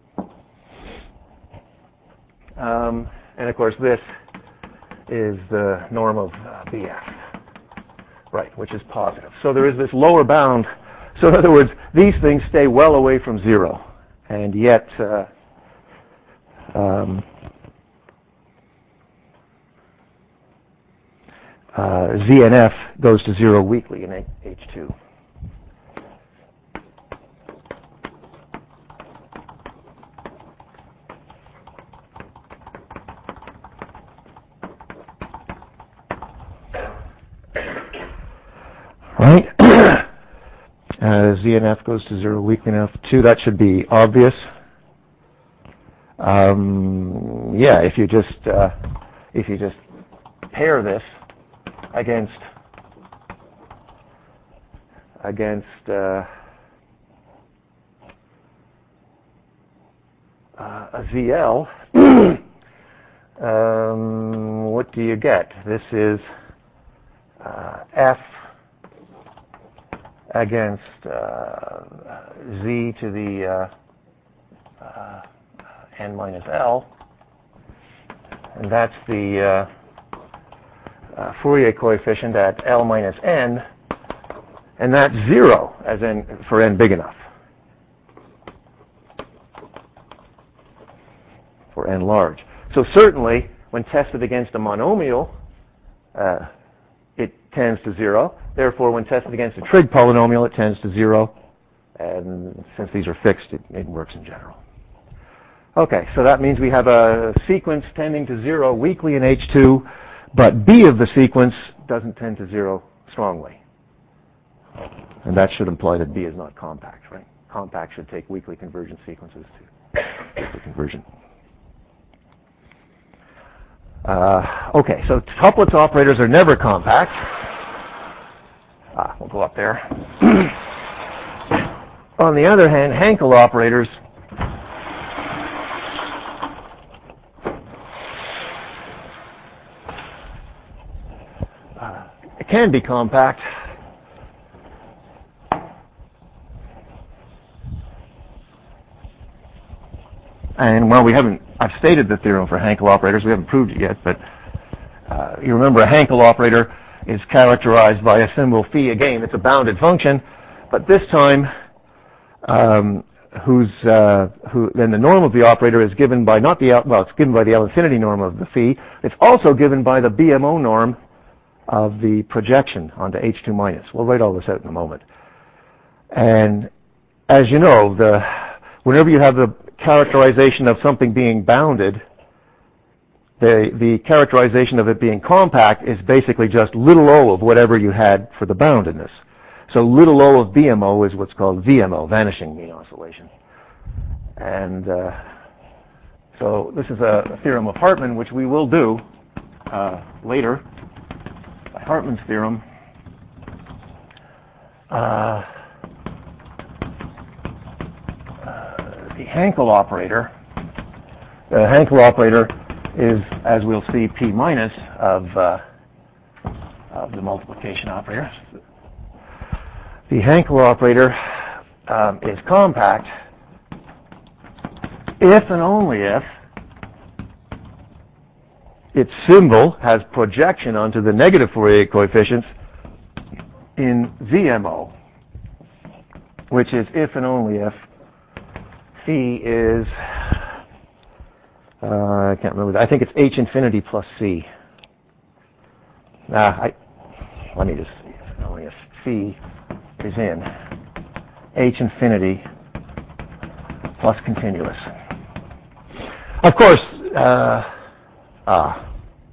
Um, and of course, this is the norm of uh, B F, right, which is positive. So there is this lower bound. So in other words, these things stay well away from zero, and yet uh, um, Uh, Z N F goes to zero weakly in H two. Right? uh, Z N F goes to zero weakly in F two. That should be obvious. Um, yeah, if you just uh, if you just pair this against against uh, uh, a Z L, um, what do you get? This is uh, F against uh, Z to the uh, uh, n minus L, and that's the uh, Uh, Fourier coefficient at L minus n, and that's zero as n for n big enough. For n large. So certainly, when tested against a monomial, uh, it tends to zero. Therefore, when tested against a trig polynomial, it tends to zero. And since these are fixed, it, it works in general. Okay, so that means we have a sequence tending to zero weakly in H two. But B of the sequence doesn't tend to zero strongly. And that should imply that B is not compact, right? Compact should take weakly convergent sequences to weakly convergent. Uh, okay, so Toeplitz operators are never compact. Ah, we'll go up there. On the other hand, Hankel operators can be compact. And well, we haven't, I've stated the theorem for Hankel operators, we haven't proved it yet, but uh, you remember a Hankel operator is characterized by a symbol phi. Again, it's a bounded function, but this time, um, whose, uh, who, then the norm of the operator is given by not the, L, well, it's given by the L infinity norm of the phi, it's also given by the B M O norm of the projection onto H two minus. We'll write all this out in a moment. And as you know, the, whenever you have the characterization of something being bounded, the, the characterization of it being compact is basically just little o of whatever you had for the boundedness. So little o of B M O is what's called V M O, vanishing mean oscillation. And uh, so this is a, a theorem of Hartmann, which we will do uh, later by Hartmann's theorem. Uh, The Hankel operator, the Hankel operator is, as we'll see, P minus of, uh, of the multiplication operator. The Hankel operator um, is compact if and only if its symbol has projection onto the negative Fourier coefficients in V M O, which is if and only if phi is, uh, I can't remember, I think it's H infinity plus C. Nah, I, let me just see, if only if phi is in H infinity plus continuous. Of course, uh, ah,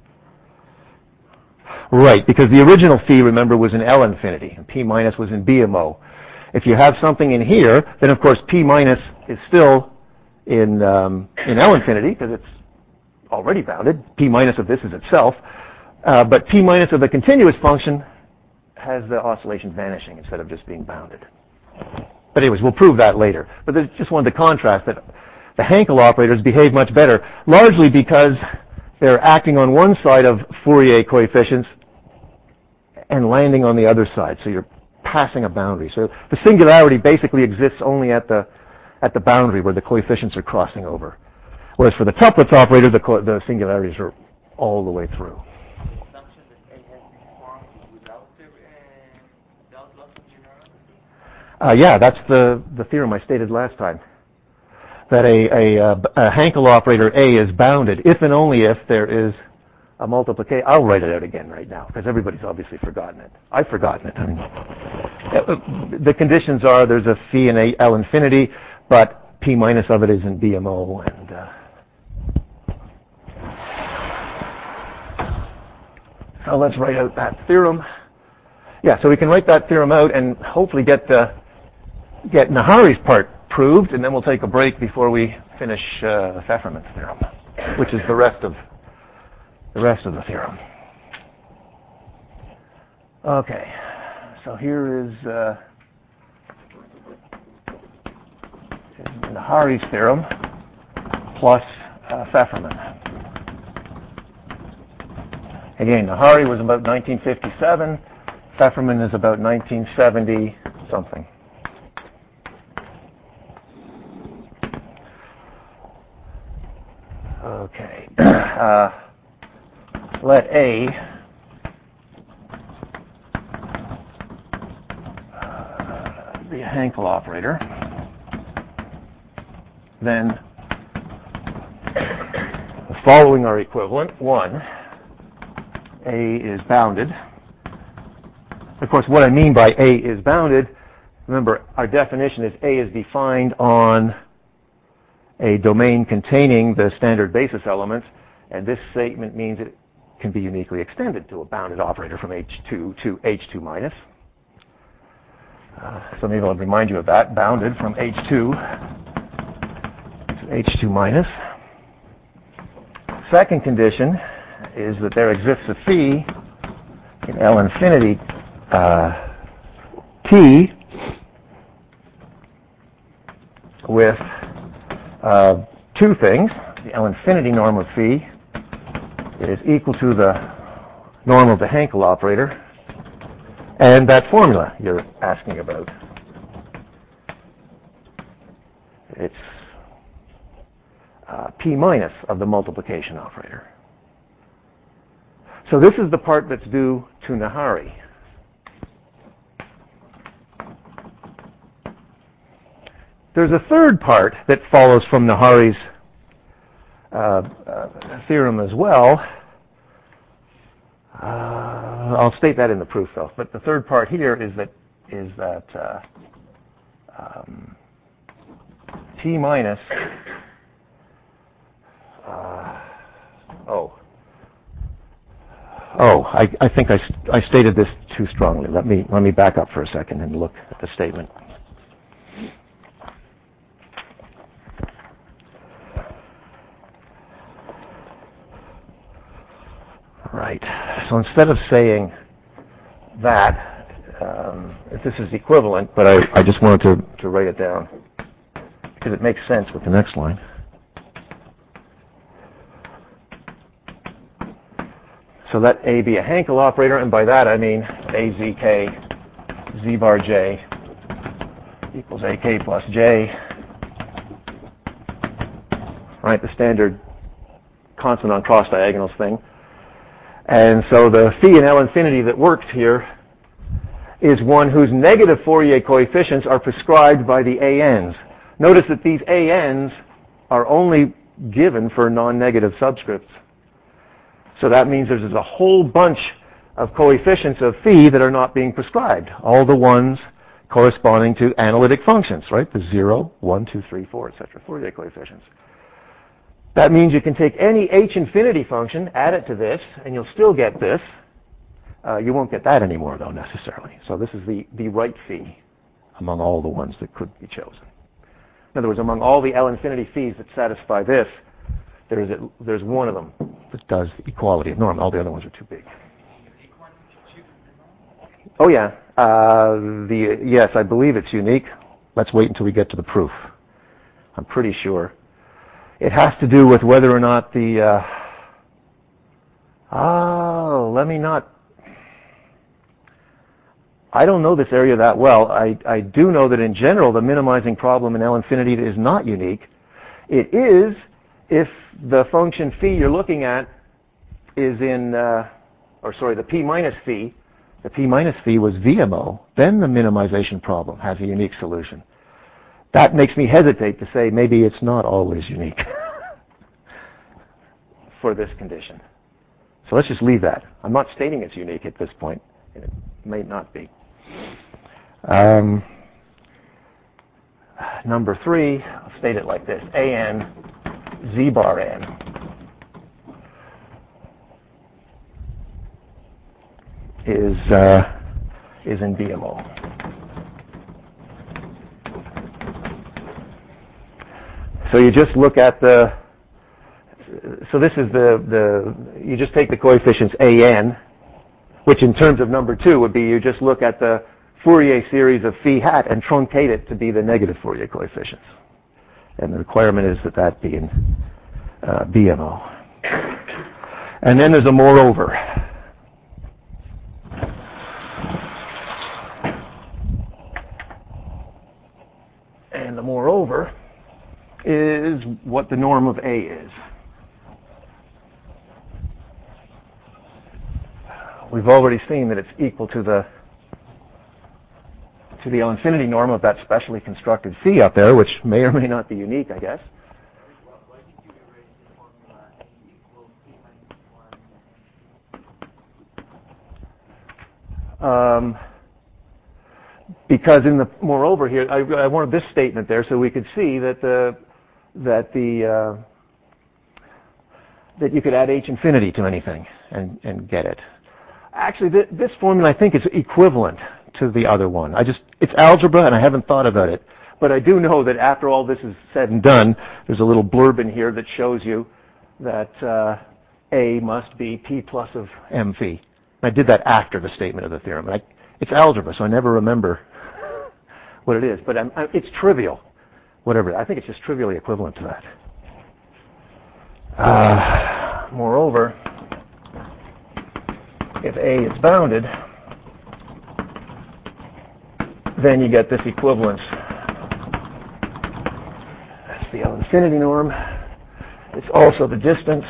right, because the original phi, remember, was in L infinity, and P minus was in B M O. If you have something in here, then of course P minus is still in um, in L infinity because it's already bounded. P minus of this is itself, uh, but P minus of the continuous function has the oscillation vanishing instead of just being bounded. But anyways, we'll prove that later. But I just wanted to contrast that the Hankel operators behave much better, largely because they're acting on one side of Fourier coefficients and landing on the other side. So you're passing a boundary. So the singularity basically exists only at the at the boundary where the coefficients are crossing over. Whereas for the Toeplitz operator, the, co the singularities are all the way through. The assumption that A has this form without the, uh, without loss of generality? Uh, yeah, that's the, the theorem I stated last time. That a, a, a Hankel operator A is bounded if and only if there is a multiplication. I'll write it out again right now because everybody's obviously forgotten it. I've forgotten it. I mean, the conditions are there's a phi in a L infinity, but P minus of it is in B M O. And uh, so let's write out that theorem. Yeah, so we can write that theorem out and hopefully get uh, get Nahari's part proved, and then we'll take a break before we finish uh, Pfefferman's theorem, which is the rest of the rest of the theorem. Okay, so here is uh, Nahari's theorem plus uh, Pfefferman. Again, Nahari was about nineteen fifty-seven. Pfefferman is about nineteen seventy something. Okay. Uh, let A uh, be a Hankel operator. Then the following are equivalent. One, A is bounded. Of course, what I mean by A is bounded, remember our definition is A is defined on a domain containing the standard basis elements, and this statement means it can be uniquely extended to a bounded operator from H two to H two minus. Uh, so maybe I'll remind you of that, bounded from H two to H two minus. Second condition is that there exists a phi in L infinity uh, T with uh, two things. The L infinity norm of phi is equal to the norm of the Hankel operator, and that formula you're asking about. It's uh, P minus of the multiplication operator. So this is the part that's due to Nahari. There's a third part that follows from Nahari's uh, uh, theorem as well. Uh, I'll state that in the proof, though. But the third part here is that is that uh, um, T minus. Uh, oh. Oh, I, I think I, I stated this too strongly. Let me let me back up for a second and look at the statement. Right. So instead of saying that, um, this is equivalent, but I, I just wanted to, to write it down because it makes sense with the next line. So let A be a Hankel operator, and by that I mean A Z K Z bar J equals A K plus J. Right, the standard constant on cross diagonals thing. And so the phi in L infinity that works here is one whose negative Fourier coefficients are prescribed by the A Ns. Notice that these A Ns are only given for non-negative subscripts. So that means there's a whole bunch of coefficients of phi that are not being prescribed. All the ones corresponding to analytic functions, right? The zero, one, two, three, four, et cetera, Fourier coefficients. That means you can take any H infinity function, add it to this, and you'll still get this. Uh, you won't get that anymore, though, necessarily. So this is the, the right phi among all the ones that could be chosen. In other words, among all the L infinity phis that satisfy this, there's, a, there's one of them that does equality of norm. All the other ones are too big. Oh, yeah. Uh, the, yes, I believe it's unique. Let's wait until we get to the proof. I'm pretty sure. It has to do with whether or not the, uh, oh, let me not, I don't know this area that well. I, I do know that in general the minimizing problem in L infinity is not unique. It is if the function phi you're looking at is in, uh, or sorry, the P minus phi, the P minus phi was V M O, then the minimization problem has a unique solution. That makes me hesitate to say maybe it's not always unique for this condition. So let's just leave that. I'm not stating it's unique at this point, and it may not be. Um, number three, I'll state it like this. A n Z bar n is, uh, is in V M O. So you just look at the, so this is the, the, you just take the coefficients A n, which in terms of number two would be you just look at the Fourier series of phi hat and truncate it to be the negative Fourier coefficients. And the requirement is that that be in uh, B M O. And then there's a moreover. And the moreover is what the norm of A is. We've already seen that it's equal to the to the L infinity norm of that specially constructed phi up there, which may or may not be unique, I guess. Why did you erase the formula A equals P minus one? Um, because in the moreover here, I, I wanted this statement there so we could see that the that the uh, that you could add H infinity to anything and, and get it. Actually, th this formula I think is equivalent to the other one. I just it's algebra and I haven't thought about it, but I do know that after all this is said and done, there's a little blurb in here that shows you that uh, A must be P plus of M phi. I did that after the statement of the theorem. I, it's algebra, so I never remember what it is, but I'm, I, it's trivial. Whatever. I think it's just trivially equivalent to that. Uh, moreover, if A is bounded, then you get this equivalence. That's the L infinity norm. It's also the distance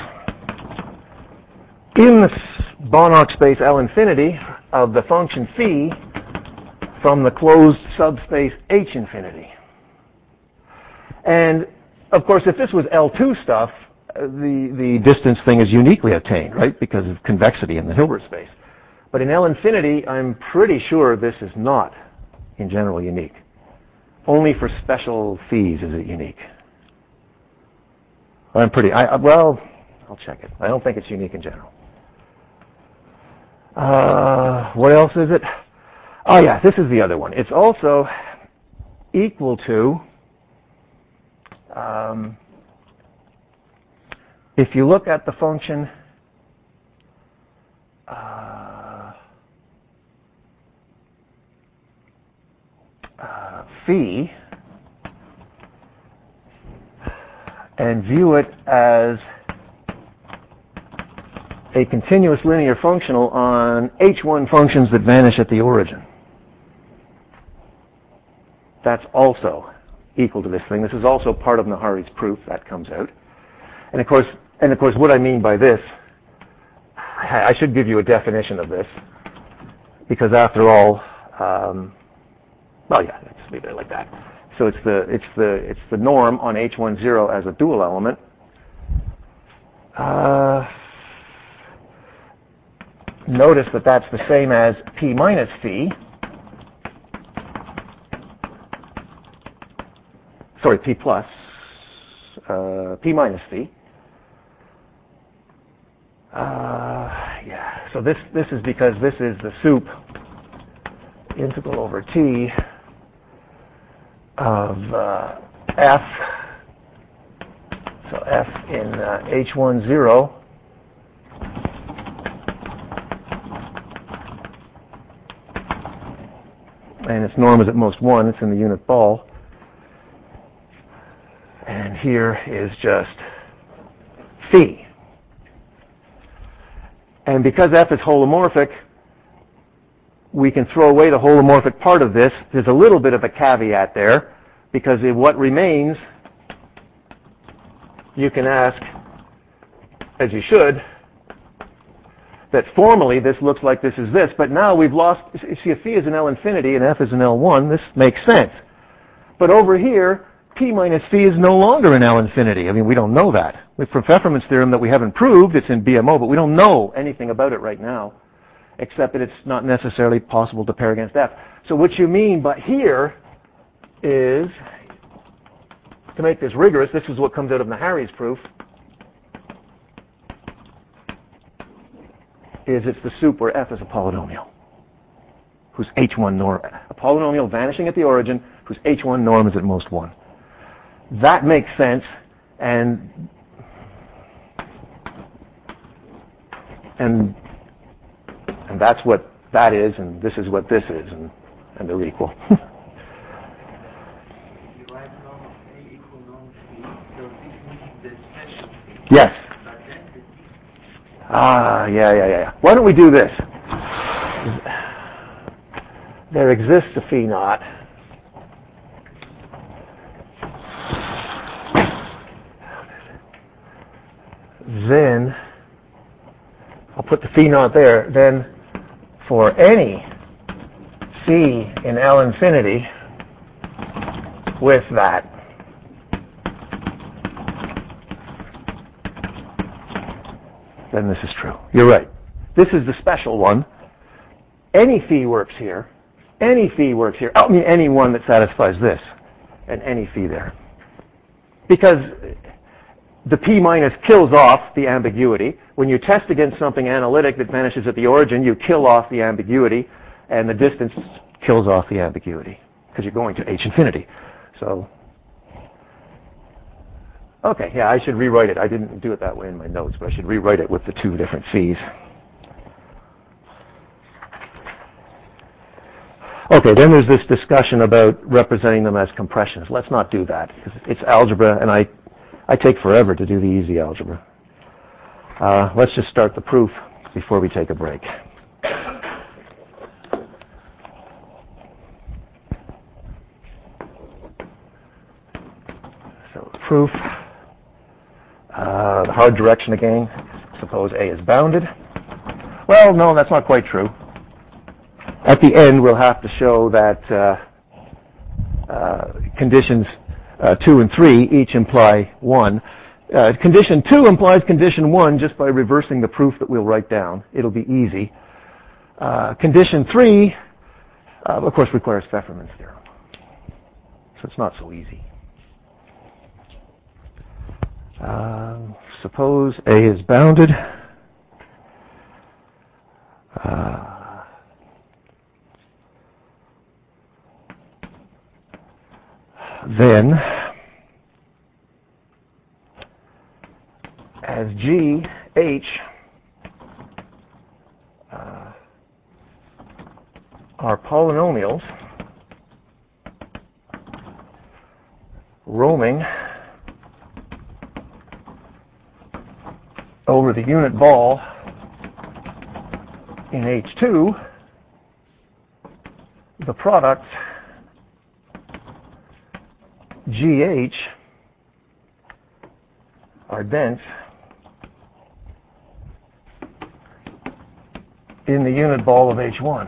in the Banach space L infinity of the function phi from the closed subspace H infinity. And of course, if this was L two stuff, the, the distance thing is uniquely obtained, right, because of convexity in the Hilbert space. But in L infinity, I'm pretty sure this is not, in general, unique. Only for special phis is it unique. I'm pretty, I, well, I'll check it. I don't think it's unique in general. Uh, what else is it? Oh yeah, this is the other one. It's also equal to, um, if you look at the function uh, uh, phi and view it as a continuous linear functional on H one functions that vanish at the origin. That's also equal to this thing. This is also part of Nahari's proof. That comes out. And of course, and of course, what I mean by this, I should give you a definition of this, because after all, um, well, yeah, let's leave it like that. So it's the it's the it's the norm on H one zero as a dual element. Uh, notice that that's the same as P minus phi. Sorry, P plus, uh, P minus phi. Uh, yeah, so this, this is because this is the sup integral over T of uh, F, so F in uh, H one zero and its norm is at most one, it's in the unit ball. And here is just phi. And because F is holomorphic, we can throw away the holomorphic part of this. There's a little bit of a caveat there, because if what remains, you can ask, as you should, that formally this looks like this is this, but now we've lost, see, if phi is an L infinity and F is an L one, this makes sense. But over here, P minus phi is no longer an L infinity. I mean, we don't know that. From Pfefferman's theorem that we haven't proved, it's in B M O, but we don't know anything about it right now, except that it's not necessarily possible to pair against F. So what you mean by here is, to make this rigorous, this is what comes out of Nahari's proof, is it's the sup where F is a polynomial, whose H one norm, a polynomial vanishing at the origin, whose H one norm is at most one. That makes sense, and and and that's what that is, and this is what this is, and, and they're equal. Yes. Ah, yeah, yeah, yeah. Why don't we do this? There exists a phi naught. Then, I'll put the phi naught there, then for any c in L infinity with that, then this is true. You're right. This is the special one. Any phi works here. Any phi works here. I mean, any one that satisfies this, and any phi there. Because the P minus kills off the ambiguity. When you test against something analytic that vanishes at the origin, you kill off the ambiguity, and the distance kills off the ambiguity, because you're going to H infinity. So, okay, yeah, I should rewrite it. I didn't do it that way in my notes, but I should rewrite it with the two different phis. Okay, then there's this discussion about representing them as compressions. Let's not do that. It's algebra, and I, I take forever to do the easy algebra. Uh, let's just start the proof before we take a break. proof. Uh, the hard direction again. Suppose A is bounded. Well, no, that's not quite true. At the end, we'll have to show that uh, uh, conditions uh, two and three each imply one. Uh, condition two implies condition one just by reversing the proof that we'll write down. It'll be easy. Uh, condition three, uh, of course, requires Pfefferman's theorem. So it's not so easy. Uh, suppose A is bounded. Uh, then, as G, H uh, are polynomials roaming over the unit ball in H two, the product G H are dense in the unit ball of H one.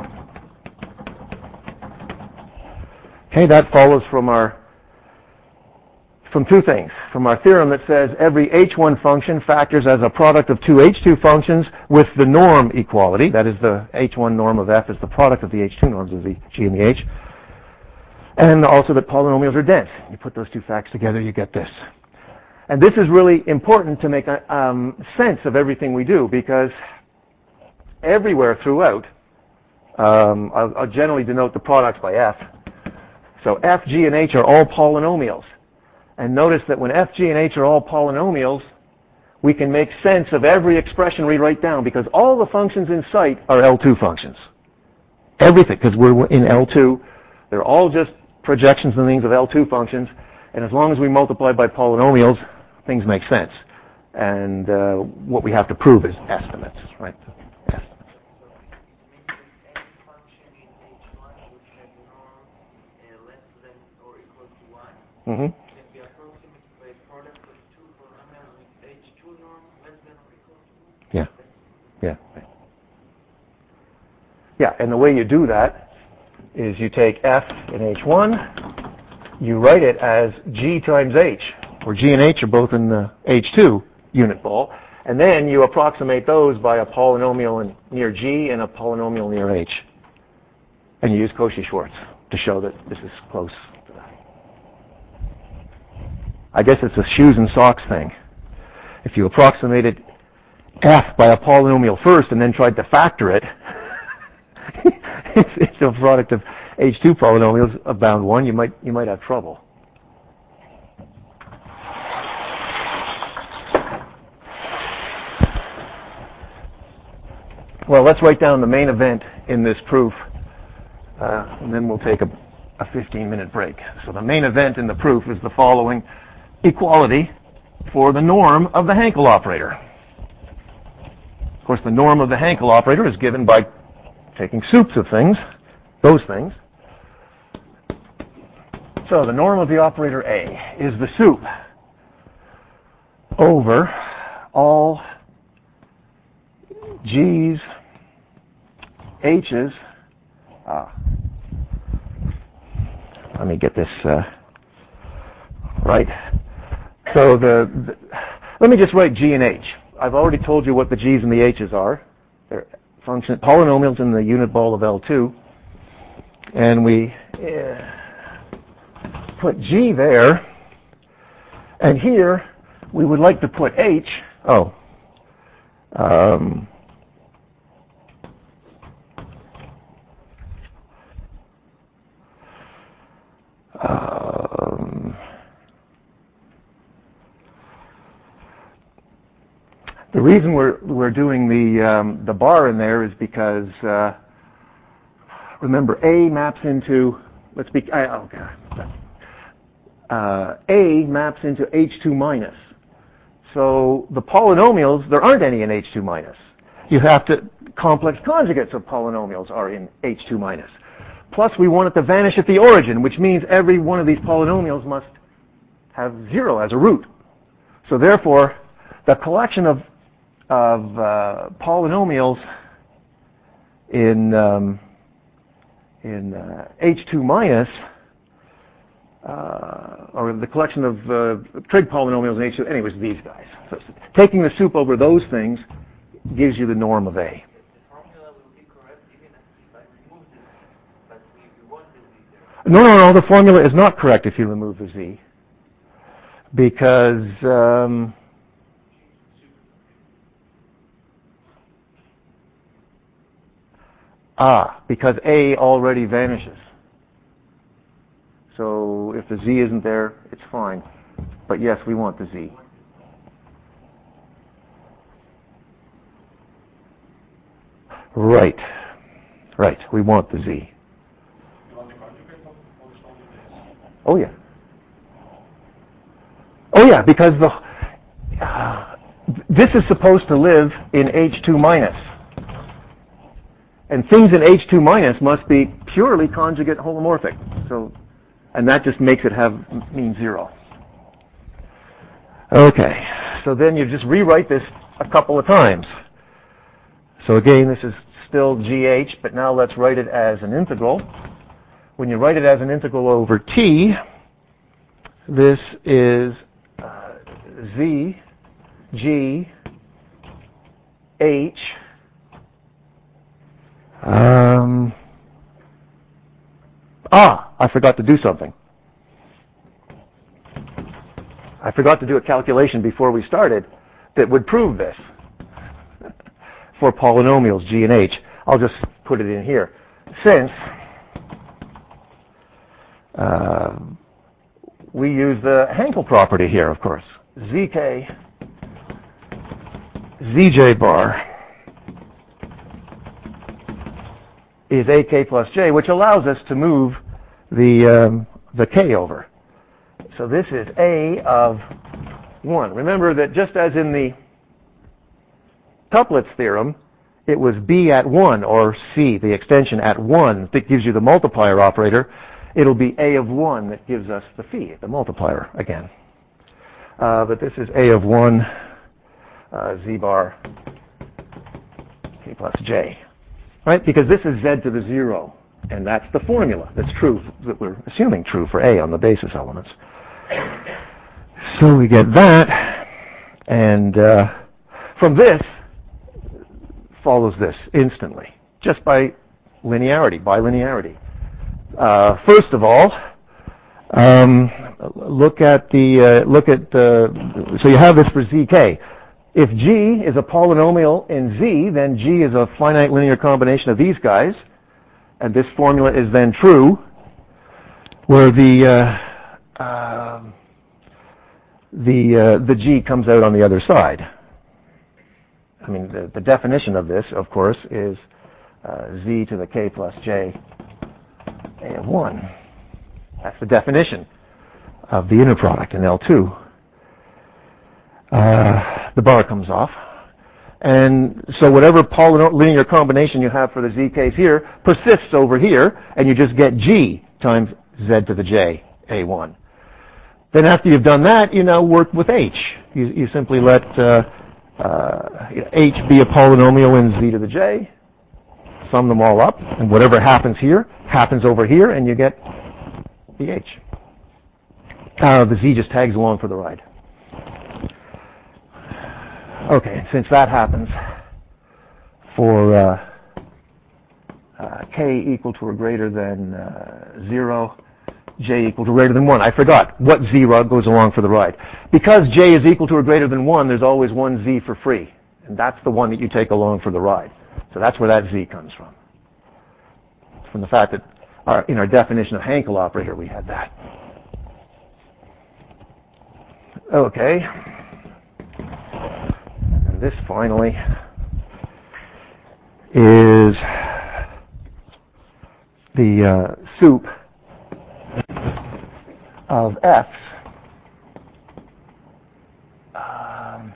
Okay, that follows from our from two things. From our theorem that says every H one function factors as a product of two H two functions with the norm equality. That is, the H one norm of F is the product of the H two norms of the G and the H. And also that polynomials are dense. You put those two facts together, you get this. And this is really important to make a, um, sense of everything we do, because everywhere throughout, um, I'll, I'll generally denote the products by F. So F, G, and H are all polynomials. And notice that when F, G, and H are all polynomials, we can make sense of every expression we write down, because all the functions in sight are L two functions. Everything, because we're in L two, they're all just projections and things of L two functions, and as long as we multiply by polynomials, things make sense. And uh, what we have to prove is estimates, right? Estimates. Mm-hmm. Yeah, yeah. Yeah, and the way you do that is you take F in H one, you write it as G times H, where G and H are both in the H two unit ball, and then you approximate those by a polynomial in, near G and a polynomial near H. And you use Cauchy-Schwarz to show that this is close to that. I guess it's a shoes and socks thing. If you approximated F by a polynomial first and then tried to factor it, it's, it's a product of H two polynomials of bound one, you might, you might have trouble. Well, let's write down the main event in this proof, uh, and then we'll take a, a fifteen minute break. So the main event in the proof is the following: equality for the norm of the Hankel operator. Of course, the norm of the Hankel operator is given by taking soups of things, those things. So the norm of the operator A is the soup over all G's, H's. Ah, let me get this uh, right. So the, the let me just write G and H. I've already told you what the G's and the H's are. They're function polynomials in the unit ball of L two, and we uh, put G there, and here we would like to put H. Oh. Um, um, the reason we're we're doing the um, the bar in there is because uh, remember, A maps into let's be I, oh God, uh, A maps into H two minus. So the polynomials, there aren't any in H two minus. You have to, complex conjugates of polynomials are in H two minus. Plus we want it to vanish at the origin, which means every one of these polynomials must have zero as a root. So therefore, the collection of, of uh, polynomials in, um, in uh, H two minus, uh, or the collection of uh, trig polynomials in H two, anyways, these guys. So taking the soup over those things gives you the norm of A. No, no, no, the formula is not correct if you remove the z. Because, um, ah, because A already vanishes. So if the z isn't there, it's fine. But yes, we want the z. Right. Right, we want the z. Oh yeah. Oh yeah, because the uh, this is supposed to live in H two minus. And things in H two minus must be purely conjugate holomorphic. So, and that just makes it have mean zero. Okay, so then you just rewrite this a couple of times. So again, this is still G H, but now let's write it as an integral. When you write it as an integral over t, this is uh, z, g, h, um, ah, I forgot to do something. I forgot to do a calculation before we started that would prove this for polynomials g and h. I'll just put it in here. Since uh, we use the Hankel property here, of course, zk, zj bar is ak plus j, which allows us to move the um, the k over. So this is a of one. Remember that just as in the Toeplitz theorem, it was b at one, or c, the extension at one, that gives you the multiplier operator. It'll be a of one that gives us the phi, the multiplier again. Uh, but this is a of one, uh, z bar, k plus j. Right? Because this is z to the zero. And that's the formula that's true, that we're assuming true for A on the basis elements. So we get that, and uh, from this follows this instantly, just by linearity, by linearity. Uh, first of all, um, look at the uh, look at uh, so you have this for zk. If G is a polynomial in Z, then G is a finite linear combination of these guys. And this formula is then true, where the uh, uh, the uh, the G comes out on the other side. I mean, the, the definition of this, of course, is uh, Z to the K plus J A of one. That's the definition of the inner product in L two. Uh, the bar comes off. And so whatever linear combination you have for the z case here persists over here, and you just get G times Z to the J, A one. Then after you've done that, you now work with H. You, you simply let uh, uh, H be a polynomial in Z to the J, sum them all up, and whatever happens here happens over here, and you get the H. Uh, the Z just tags along for the ride. Okay, since that happens for uh, uh, k equal to or greater than uh, zero, j equal to or greater than one. I forgot what z goes along for the ride. Because j is equal to or greater than one, there's always one z for free. And that's the one that you take along for the ride. So that's where that z comes from. From the fact that our, in our definition of Hankel operator, we had that. Okay. This finally is the uh, soup of f's, um,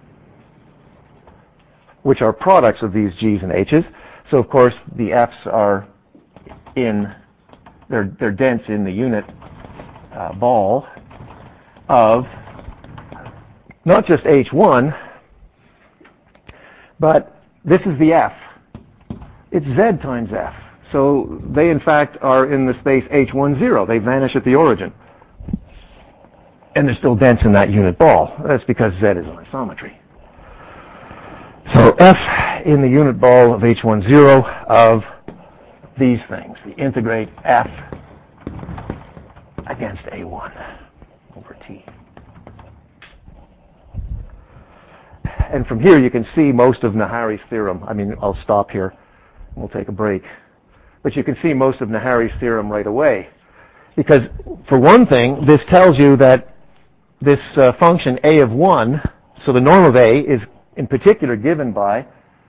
which are products of these g's and h's. So of course the f's are in, they're, they're dense in the unit uh, ball. of not just H one, but this is the F. It's Z times F. So they, in fact, are in the space H one zero. They vanish at the origin. And they're still dense in that unit ball. That's because Z is on isometry. So F in the unit ball of H one zero of these things. We integrate F against A one over T. And from here you can see most of Nahari's theorem. I mean, I'll stop here. We'll take a break. But you can see most of Nahari's theorem right away. Because, for one thing, this tells you that this uh, function A of one, so the norm of A is in particular given by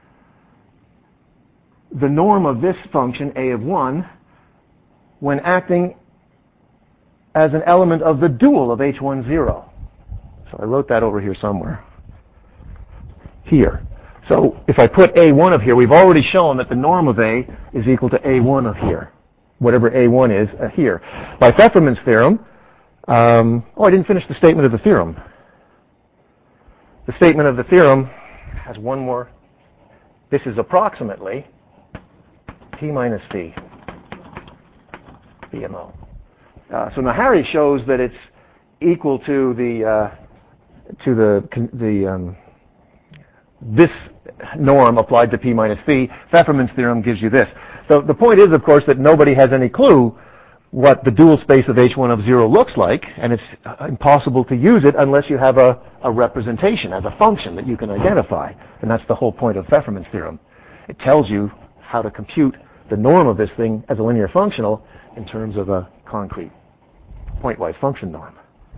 the norm of this function A of one when acting as an element of the dual of H one zero. So I wrote that over here somewhere. Here. So if I put A one of here, we've already shown that the norm of A is equal to A one of here, whatever A one is uh, here. By Pfefferman's theorem, um, oh, I didn't finish the statement of the theorem. The statement of the theorem has one more. This is approximately P minus phi, B M O. Uh, so Nahari shows that it's equal to the uh, to the the um, this norm applied to P minus phi. Pfefferman's theorem gives you this. So the point is, of course, that nobody has any clue what the dual space of H one of zero looks like, and it's impossible to use it unless you have a, a representation as a function that you can identify. And that's the whole point of Pfefferman's theorem. It tells you how to compute the norm of this thing as a linear functional in terms of a concrete pointwise function norm.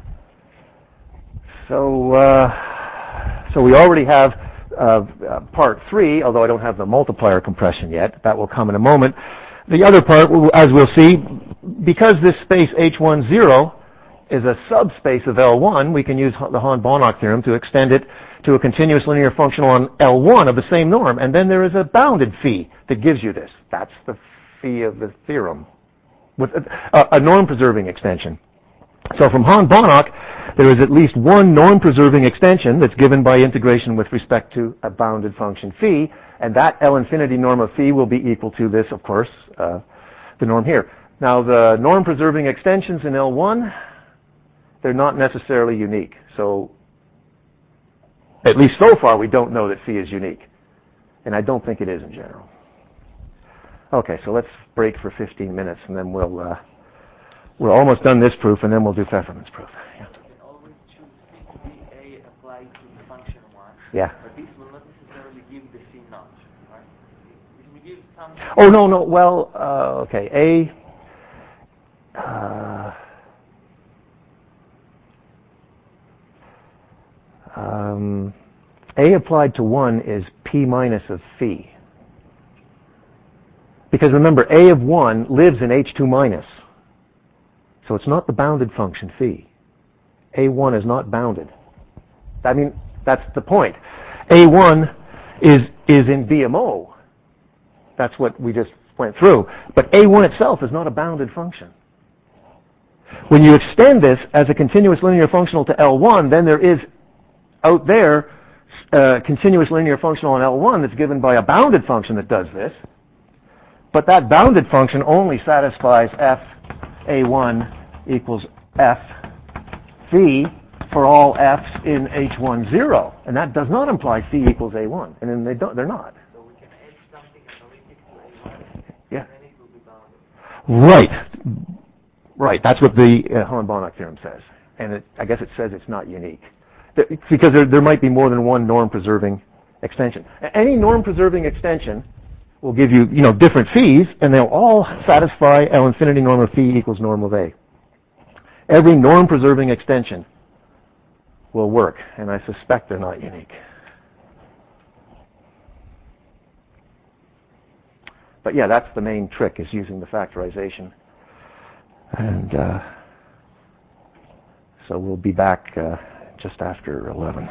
So, uh, so we already have uh, uh, part three, although I don't have the multiplier compression yet. That will come in a moment. The other part, as we'll see, because this space H one zero is a subspace of L one, we can use the Hahn-Banach theorem to extend it to a continuous linear functional on L one of the same norm. And then there is a bounded phi that gives you this. That's the phi of the theorem, with a, a norm-preserving extension. So from Hahn-Banach, there is at least one norm-preserving extension that's given by integration with respect to a bounded function phi, and that L infinity norm of phi will be equal to this, of course, uh, the norm here. Now, the norm-preserving extensions in L one, they're not necessarily unique. So, at least so far, we don't know that phi is unique. And I don't think it is in general. Okay, so let's break for fifteen minutes, and then we'll... Uh, We're almost done this proof, and then we'll do Pfefferman's proof. Yeah. You can always choose phi to be A applied to the function one. Yeah. But this will not necessarily give the phi naught, right? It will give some... Oh, no, no. Well, uh, okay. A... Uh, um, A applied to one is P minus of phi. Because remember, A of one lives in H two minus. So it's not the bounded function phi. A one is not bounded. I mean, that's the point. A one is is in B M O. That's what we just went through. But A one itself is not a bounded function. When you extend this as a continuous linear functional to L one, then there is out there a continuous linear functional on L one that's given by a bounded function that does this. But that bounded function only satisfies F A one equals F phi for all f's in H one zero. And that does not imply phi equals A one. And then they don't, they're not. So we can add something analytic to A one, Yeah. and then it will be bounded. Right. Right. That's what the uh, Hahn-Banach theorem says. And it, I guess it says it's not unique. Th- because there, there might be more than one norm-preserving extension. Any norm-preserving extension will give you, you know, different phis, and they'll all satisfy L infinity norm of phi equals norm of A. Every norm-preserving extension will work, and I suspect they're not unique. But yeah, that's the main trick, is using the factorization. And uh, so we'll be back uh, just after eleven.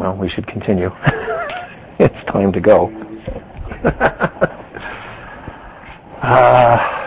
well, we should continue. It's time to go. uh,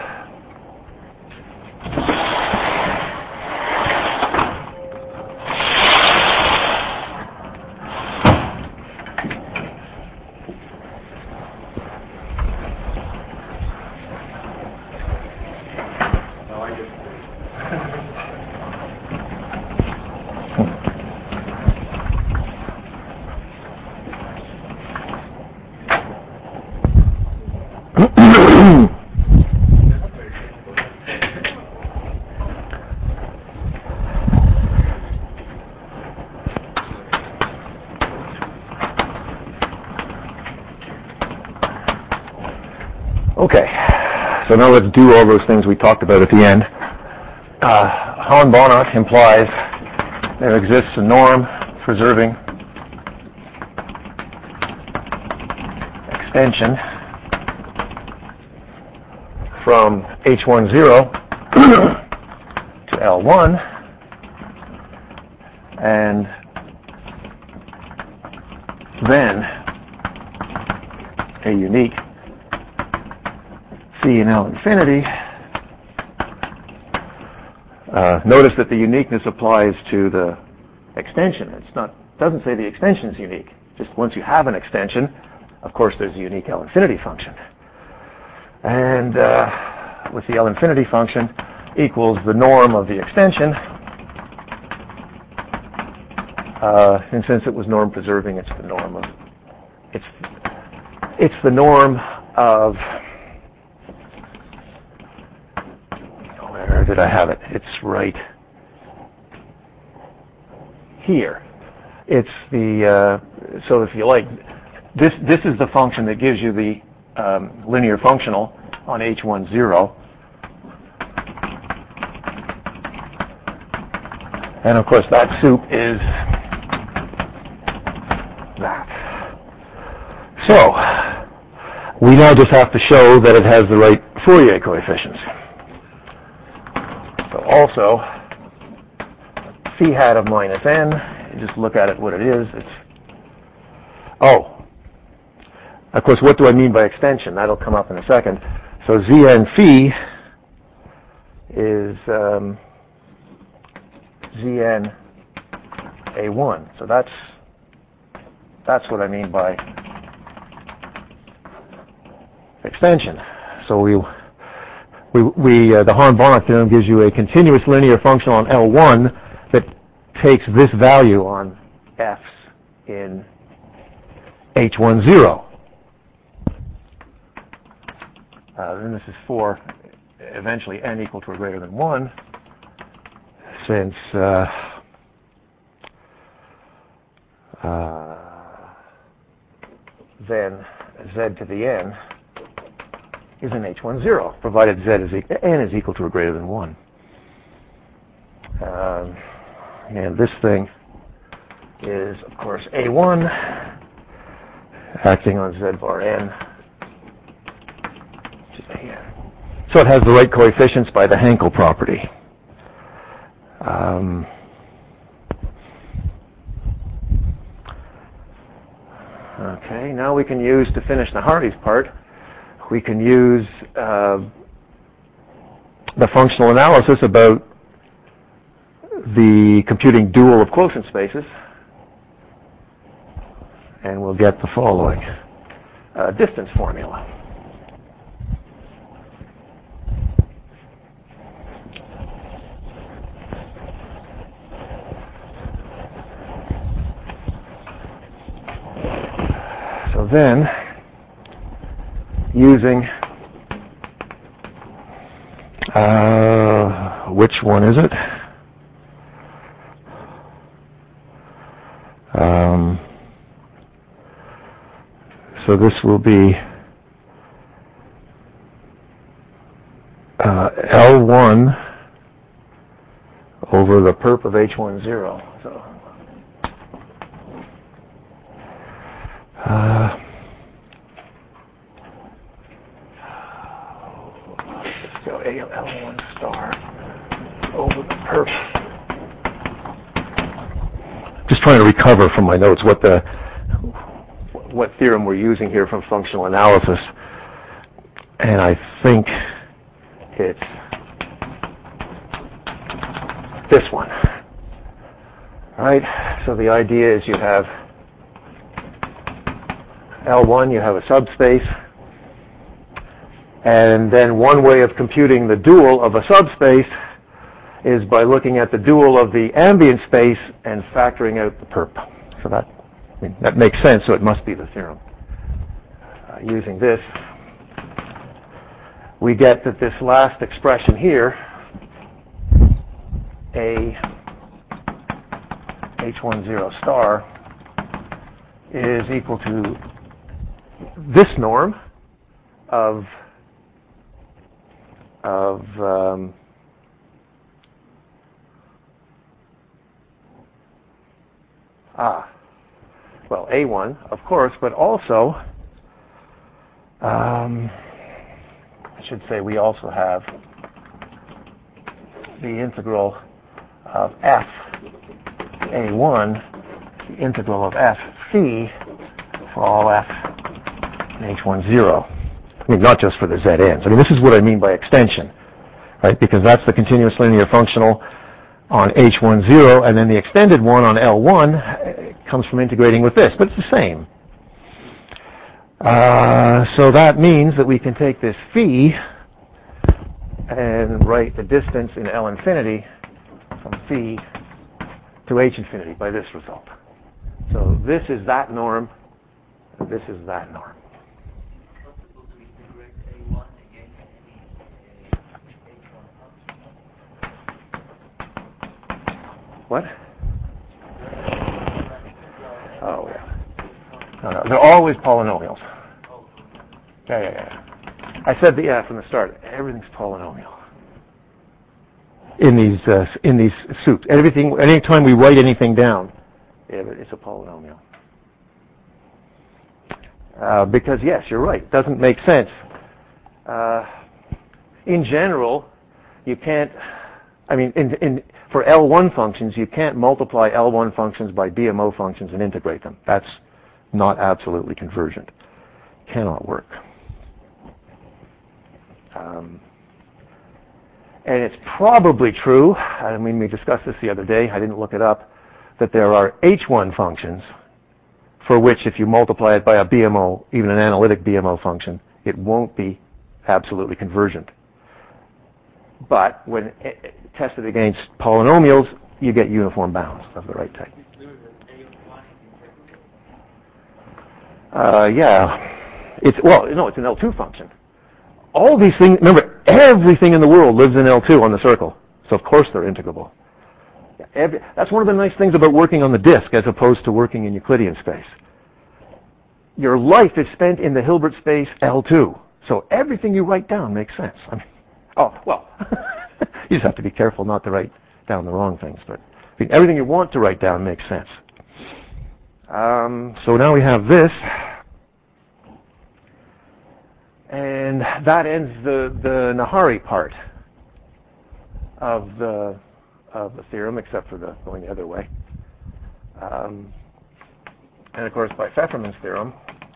Okay, so now let's do all those things we talked about at the end. Uh, Hahn-Banach implies there exists a norm preserving extension from H ten to L one, and then a unique C in L infinity. Uh, notice that the uniqueness applies to the extension. It's not doesn't say the extension is unique. Just once you have an extension, of course, there's a unique L infinity function, and uh, with the L infinity function equals the norm of the extension. Uh, and since it was norm preserving, it's the norm of it's it's the norm of. Where did I have it? It's right here. It's the uh, so if you like, this this is the function that gives you the um, linear functional on H ten. And of course, that soup is that. So we now just have to show that it has the right Fourier coefficients. So also, phi hat of minus n, you just look at it what it is. It's oh, of course, what do I mean by extension? That'll come up in a second. So Zn phi is um, Zn A one. So that's that's what I mean by extension. So we we, we uh, the Hahn-Banach theorem gives you a continuous linear function on L one that takes this value on F's in H ten. Uh, then this is for eventually n equal to or greater than one, since uh, uh, then z to the n is in H ten, provided z is e- n is equal to or greater than one. Um, and this thing is, of course, A one acting on z bar n, which is A n. So it has the right coefficients by the Hankel property. Um, okay, now we can use, to finish the Hardy's part, we can use uh, the functional analysis about the computing dual of quotient spaces, and we'll get the following uh, distance formula. So then, using uh, which one is it? Um, so this will be uh, L one over the perp of H ten. So, uh, let's go L one star over the perp. Just trying to recover from my notes what the what theorem we're using here from functional analysis, and I think it's this one. All right, so the idea is you have L one, you have a subspace, and then one way of computing the dual of a subspace is by looking at the dual of the ambient space and factoring out the perp. So that, I mean, that makes sense, so it must be the theorem. Uh, using this, we get that this last expression here, A H one zero star, is equal to this norm of of um, ah well A one, of course, but also um, I should say we also have the integral of f A one, the integral of f phi for all f in H one zero. I mean, not just for the z's. I mean, this is what I mean by extension, right? Because that's the continuous linear functional on H one zero, and then the extended one on L one comes from integrating with this, but it's the same. Uh, so that means that we can take this phi and write the distance in L infinity from phi to H infinity by this result. So this is that norm, and this is that norm. Possible to integrate A one against any uh, H one function? What? Oh, yeah. No, no, they're always polynomials. Yeah, yeah, yeah. I said that, yeah, from the start. Everything's polynomial in these uh, in these soups. Everything. Anytime we write anything down, it's a polynomial. Uh, because yes, you're right. It doesn't make sense. Uh, in general, you can't. I mean, in, in, for L one functions, you can't multiply L one functions by B M O functions and integrate them. That's not absolutely convergent. Cannot work. Um, and it's probably true, I mean, we discussed this the other day, I didn't look it up, that there are H one functions for which if you multiply it by a B M O, even an analytic B M O function, it won't be absolutely convergent. But when it, tested against polynomials, you get uniform bounds of the right type. Uh, yeah, it's well, no, it's an L two function. All these things, remember, everything in the world lives in L two on the circle, so of course they're integrable. Yeah, every, that's one of the nice things about working on the disk as opposed to working in Euclidean space. Your life is spent in the Hilbert space L two, so everything you write down makes sense. I mean, oh, well, you just have to be careful not to write down the wrong things, but I mean, everything you want to write down makes sense. Um, so now we have this, and that ends the, the Nahari part of the of the theorem, except for the going the other way. Um, and of course, by Pfefferman's theorem,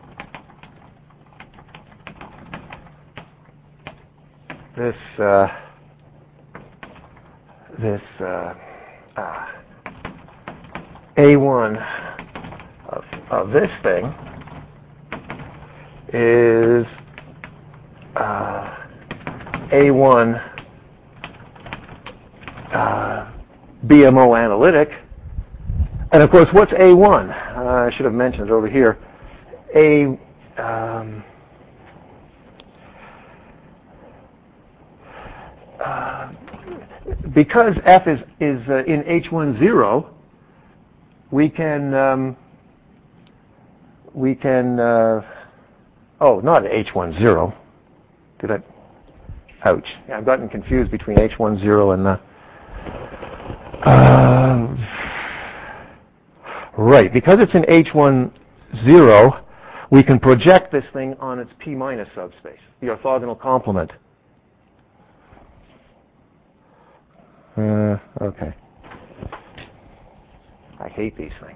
this uh, this uh, uh, A one of, of this thing is uh, A one uh, B M O analytic. And of course, what's A one? Uh, I should have mentioned it over here. A um, uh, because F is is uh, in H one zero, we can um, we can uh, oh, not H one zero. Did I? Ouch! Yeah, I've gotten confused between H one zero and the. Uh, right, because it's in H one zero, we can project this thing on its P minus subspace, the orthogonal complement. Uh, okay. I hate these things.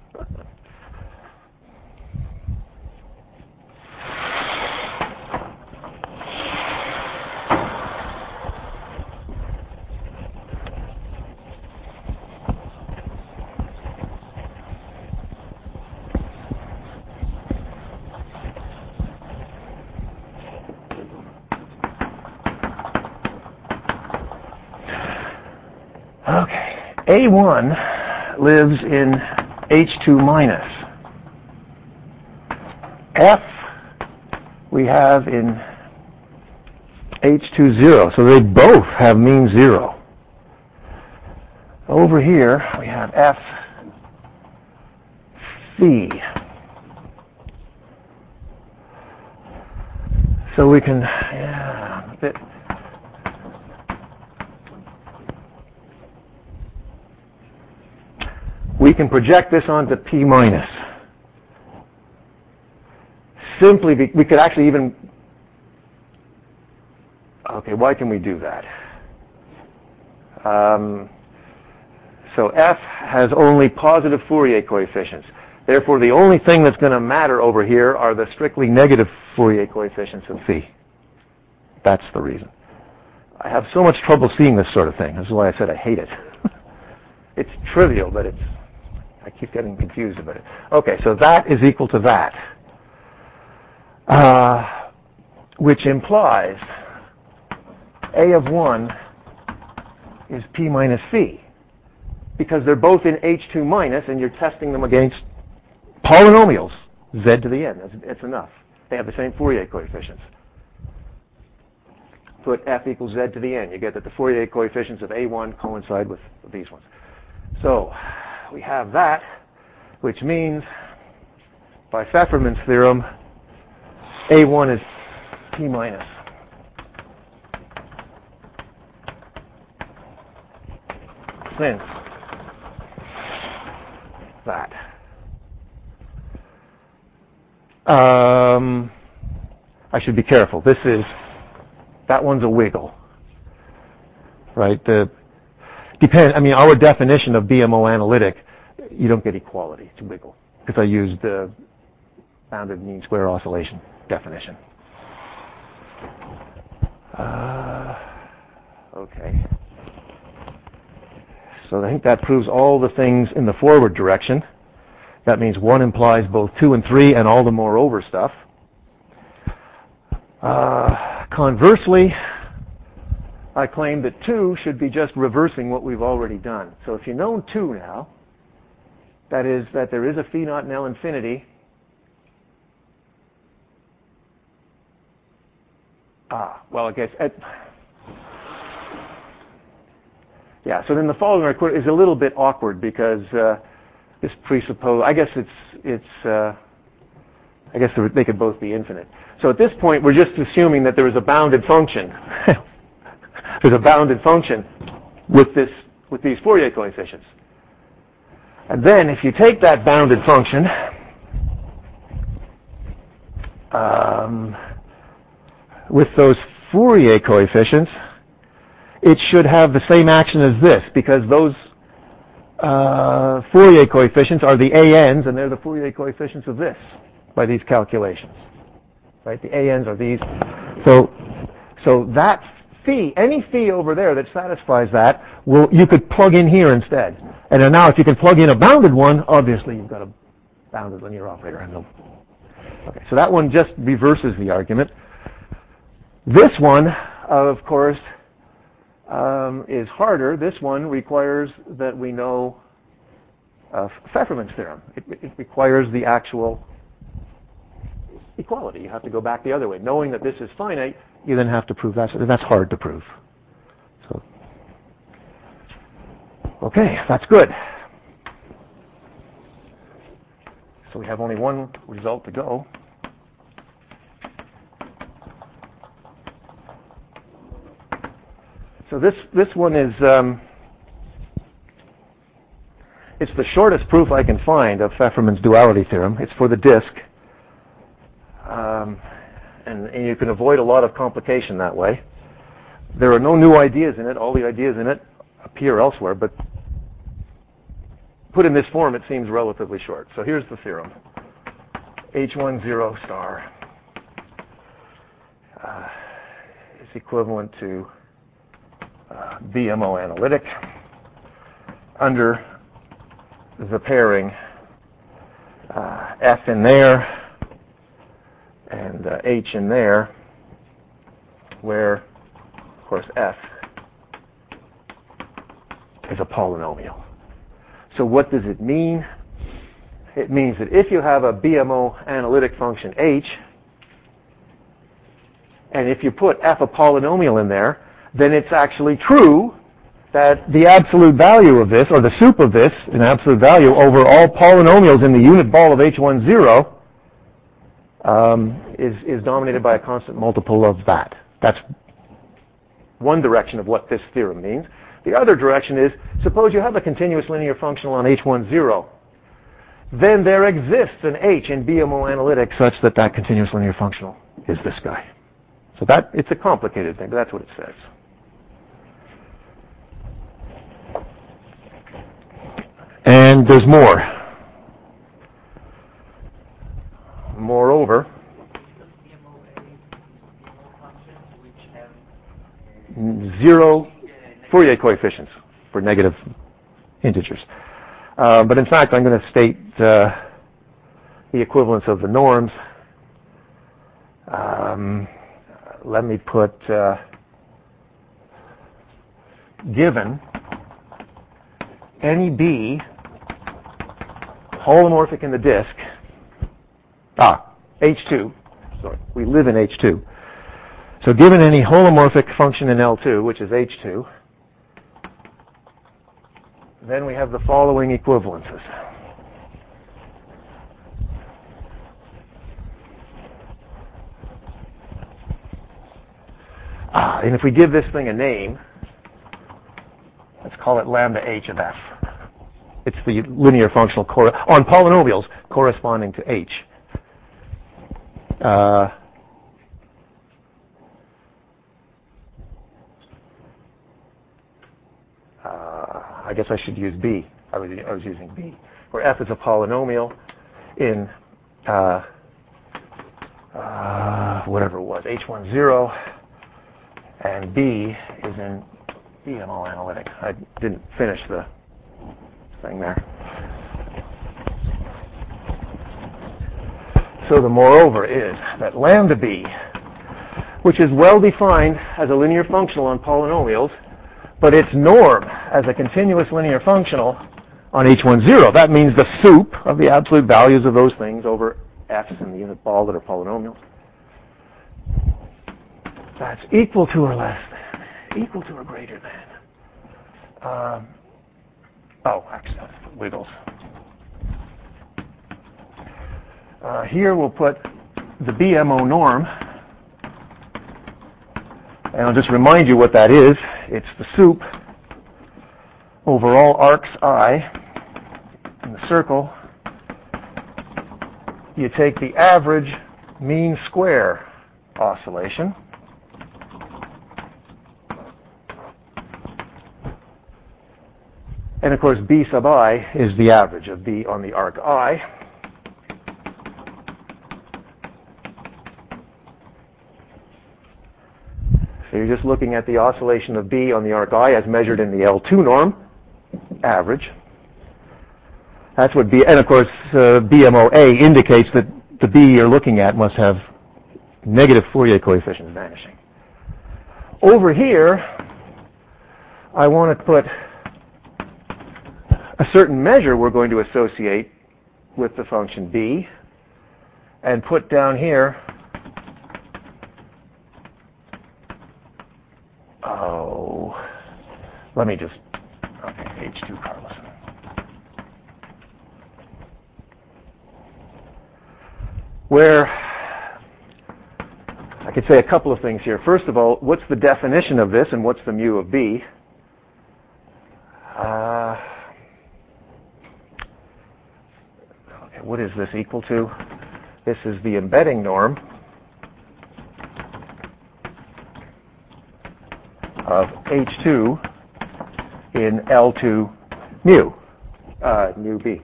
Okay, A one lives in H two minus. F we have in H two zero, so they both have mean zero. Over here we have F C. So we can, yeah, a bit. We can project this onto P minus. Simply, be, we could actually even, okay, why can we do that? Um, so F has only positive Fourier coefficients. Therefore, the only thing that's going to matter over here are the strictly negative Fourier coefficients of phi. That's the reason. I have so much trouble seeing this sort of thing. This is why I said I hate it. It's trivial, but it's, I keep getting confused about it. Okay, so that is equal to that, uh, which implies A of one is P minus phi, because they're both in H two minus, and you're testing them against polynomials, z to the n. That's, that's enough. They have the same Fourier coefficients. Put f equals z to the n. You get that the Fourier coefficients of A one coincide with these ones. So we have that, which means, by Pfefferman's theorem, A one is P minus. Since that. Um, I should be careful. This is, that one's a wiggle, right? The depend. I mean, our definition of B M O analytic, you don't get equality. It's a wiggle because I used the bounded mean square oscillation definition. Uh, okay. So I think that proves all the things in the forward direction. That means one implies both two and three and all the moreover stuff. Uh, conversely, I claim that two should be just reversing what we've already done. So if you know two now, that is that there is a phi naught in L infinity. Ah, well, I guess, at, yeah, so then the following record is a little bit awkward because uh, this presuppose, I guess it's, it's uh, I guess they could both be infinite. So at this point, we're just assuming that there is a bounded function. There's a bounded function with this, with these Fourier coefficients. And then if you take that bounded function, um, with those Fourier coefficients, it should have the same action as this, because those uh, Fourier coefficients are the A Ns, and they're the Fourier coefficients of this by these calculations. Right? The A Ns are these. So, so that phi, any phi over there that satisfies that, will you could plug in here instead. And then now, if you can plug in a bounded one, obviously you've got a bounded linear operator. And okay, so that one just reverses the argument. This one, of course, um, is harder. This one requires that we know uh, Pfefferman's theorem. It, it requires the actual equality. You have to go back the other way. Knowing that this is finite, you then have to prove that. And that's hard to prove. So, okay, that's good. So we have only one result to go. So this, this one is, um, it's the shortest proof I can find of Pfefferman's duality theorem. It's for the disk. Um, and, and you can avoid a lot of complication that way. There are no new ideas in it. All the ideas in it appear elsewhere, but put in this form, it seems relatively short. So here's the theorem. H one zero star uh, is equivalent to uh, B M O analytic under the pairing uh, F in there and uh, H in there, where, of course, F is a polynomial. So what does it mean? It means that if you have a B M O analytic function H, and if you put F a polynomial in there, then it's actually true that the absolute value of this, or the sup of this, in absolute value, over all polynomials in the unit ball of H one zero, um, is, is dominated by a constant multiple of that. That's one direction of what this theorem means. The other direction is, suppose you have a continuous linear functional on H one zero. Then there exists an H in B M O analytic such that that continuous linear functional is this guy. So that, it's a complicated thing, but that's what it says. And there's more. Moreover, zero Fourier coefficients for negative integers. Uh, but in fact, I'm going to state uh, the equivalence of the norms. Um, let me put uh, given any B holomorphic in the disk, ah, H two, sorry, we live in H two. So given any holomorphic function in L two, which is H two, then we have the following equivalences. Ah, and if we give this thing a name, let's call it lambda H of F. It's the linear functional cor on polynomials corresponding to H. Uh, uh, I guess I should use B. I was, I was using B, where F is a polynomial in uh, uh, whatever it was, H one zero, and B is in B M O analytic. I didn't finish the thing there. So the moreover is that lambda B, which is well defined as a linear functional on polynomials, but its norm as a continuous linear functional on H one zero. That means the sup of the absolute values of those things over F's in the unit ball that are polynomials. That's equal to or less than, equal to or greater than. Um, oh, actually, that's wiggles. Uh, here we'll put the B M O norm, and I'll just remind you what that is. It's the sup over all arcs I in the circle. You take the average mean square oscillation, and of course B sub I is the average of B on the arc I. So you're just looking at the oscillation of B on the arc I as measured in the L two norm, average. That's what B, and of course uh, B M O A indicates that the B you're looking at must have negative Fourier coefficients vanishing. Over here, I want to put a certain measure we're going to associate with the function B, and put down here, oh, let me just, okay, H two Carlson. Where I could say a couple of things here. First of all, what's the definition of this and what's the mu of B? Uh, okay, what is this equal to? This is the embedding norm of H two in L two mu. uh, mu B.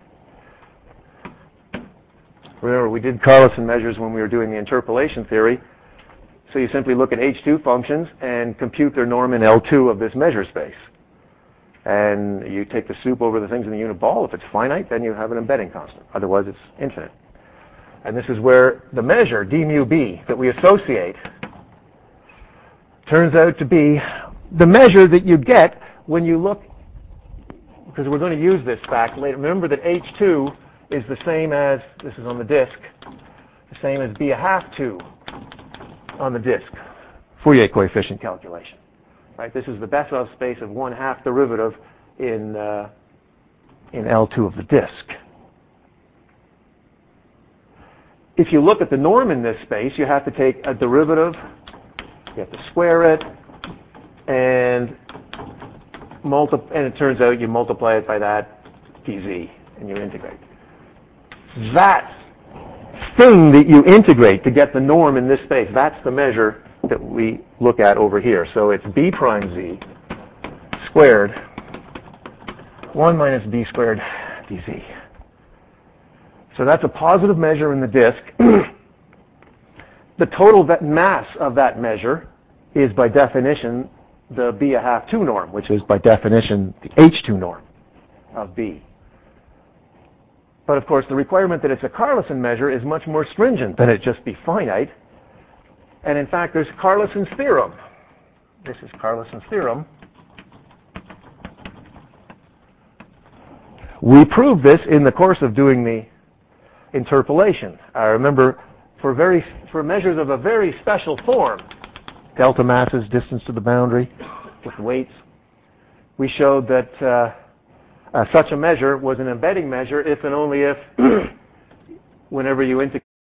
Remember, we did Carlson measures when we were doing the interpolation theory. So you simply look at H two functions and compute their norm in L two of this measure space. And you take the soup over the things in the unit ball. If it's finite, then you have an embedding constant. Otherwise, it's infinite. And this is where the measure, d mu B, that we associate, turns out to be the measure that you get when you look, because we're going to use this fact later. Remember that H two is the same as, this is on the disk, the same as B a half two on the disk, Fourier coefficient calculation. Right? This is the Bessel space of one half derivative in, uh, in L two of the disk. If you look at the norm in this space, you have to take a derivative, you have to square it, and multi- and it turns out you multiply it by that dz, and you integrate. That thing that you integrate to get the norm in this space, that's the measure that we look at over here. So it's b prime z squared one minus b squared dz. So that's a positive measure in the disk. The total mass of that measure is by definition the b a half two norm, which is by definition the H two norm of B. But of course, the requirement that it's a Carlson measure is much more stringent than it just be finite. And in fact, there's Carlson's theorem. This is Carlson's theorem. We proved this in the course of doing the interpolation. I remember for very for measures of a very special form, delta masses, distance to the boundary, with weights, we showed that uh, uh, such a measure was an embedding measure if and only if, whenever you integrate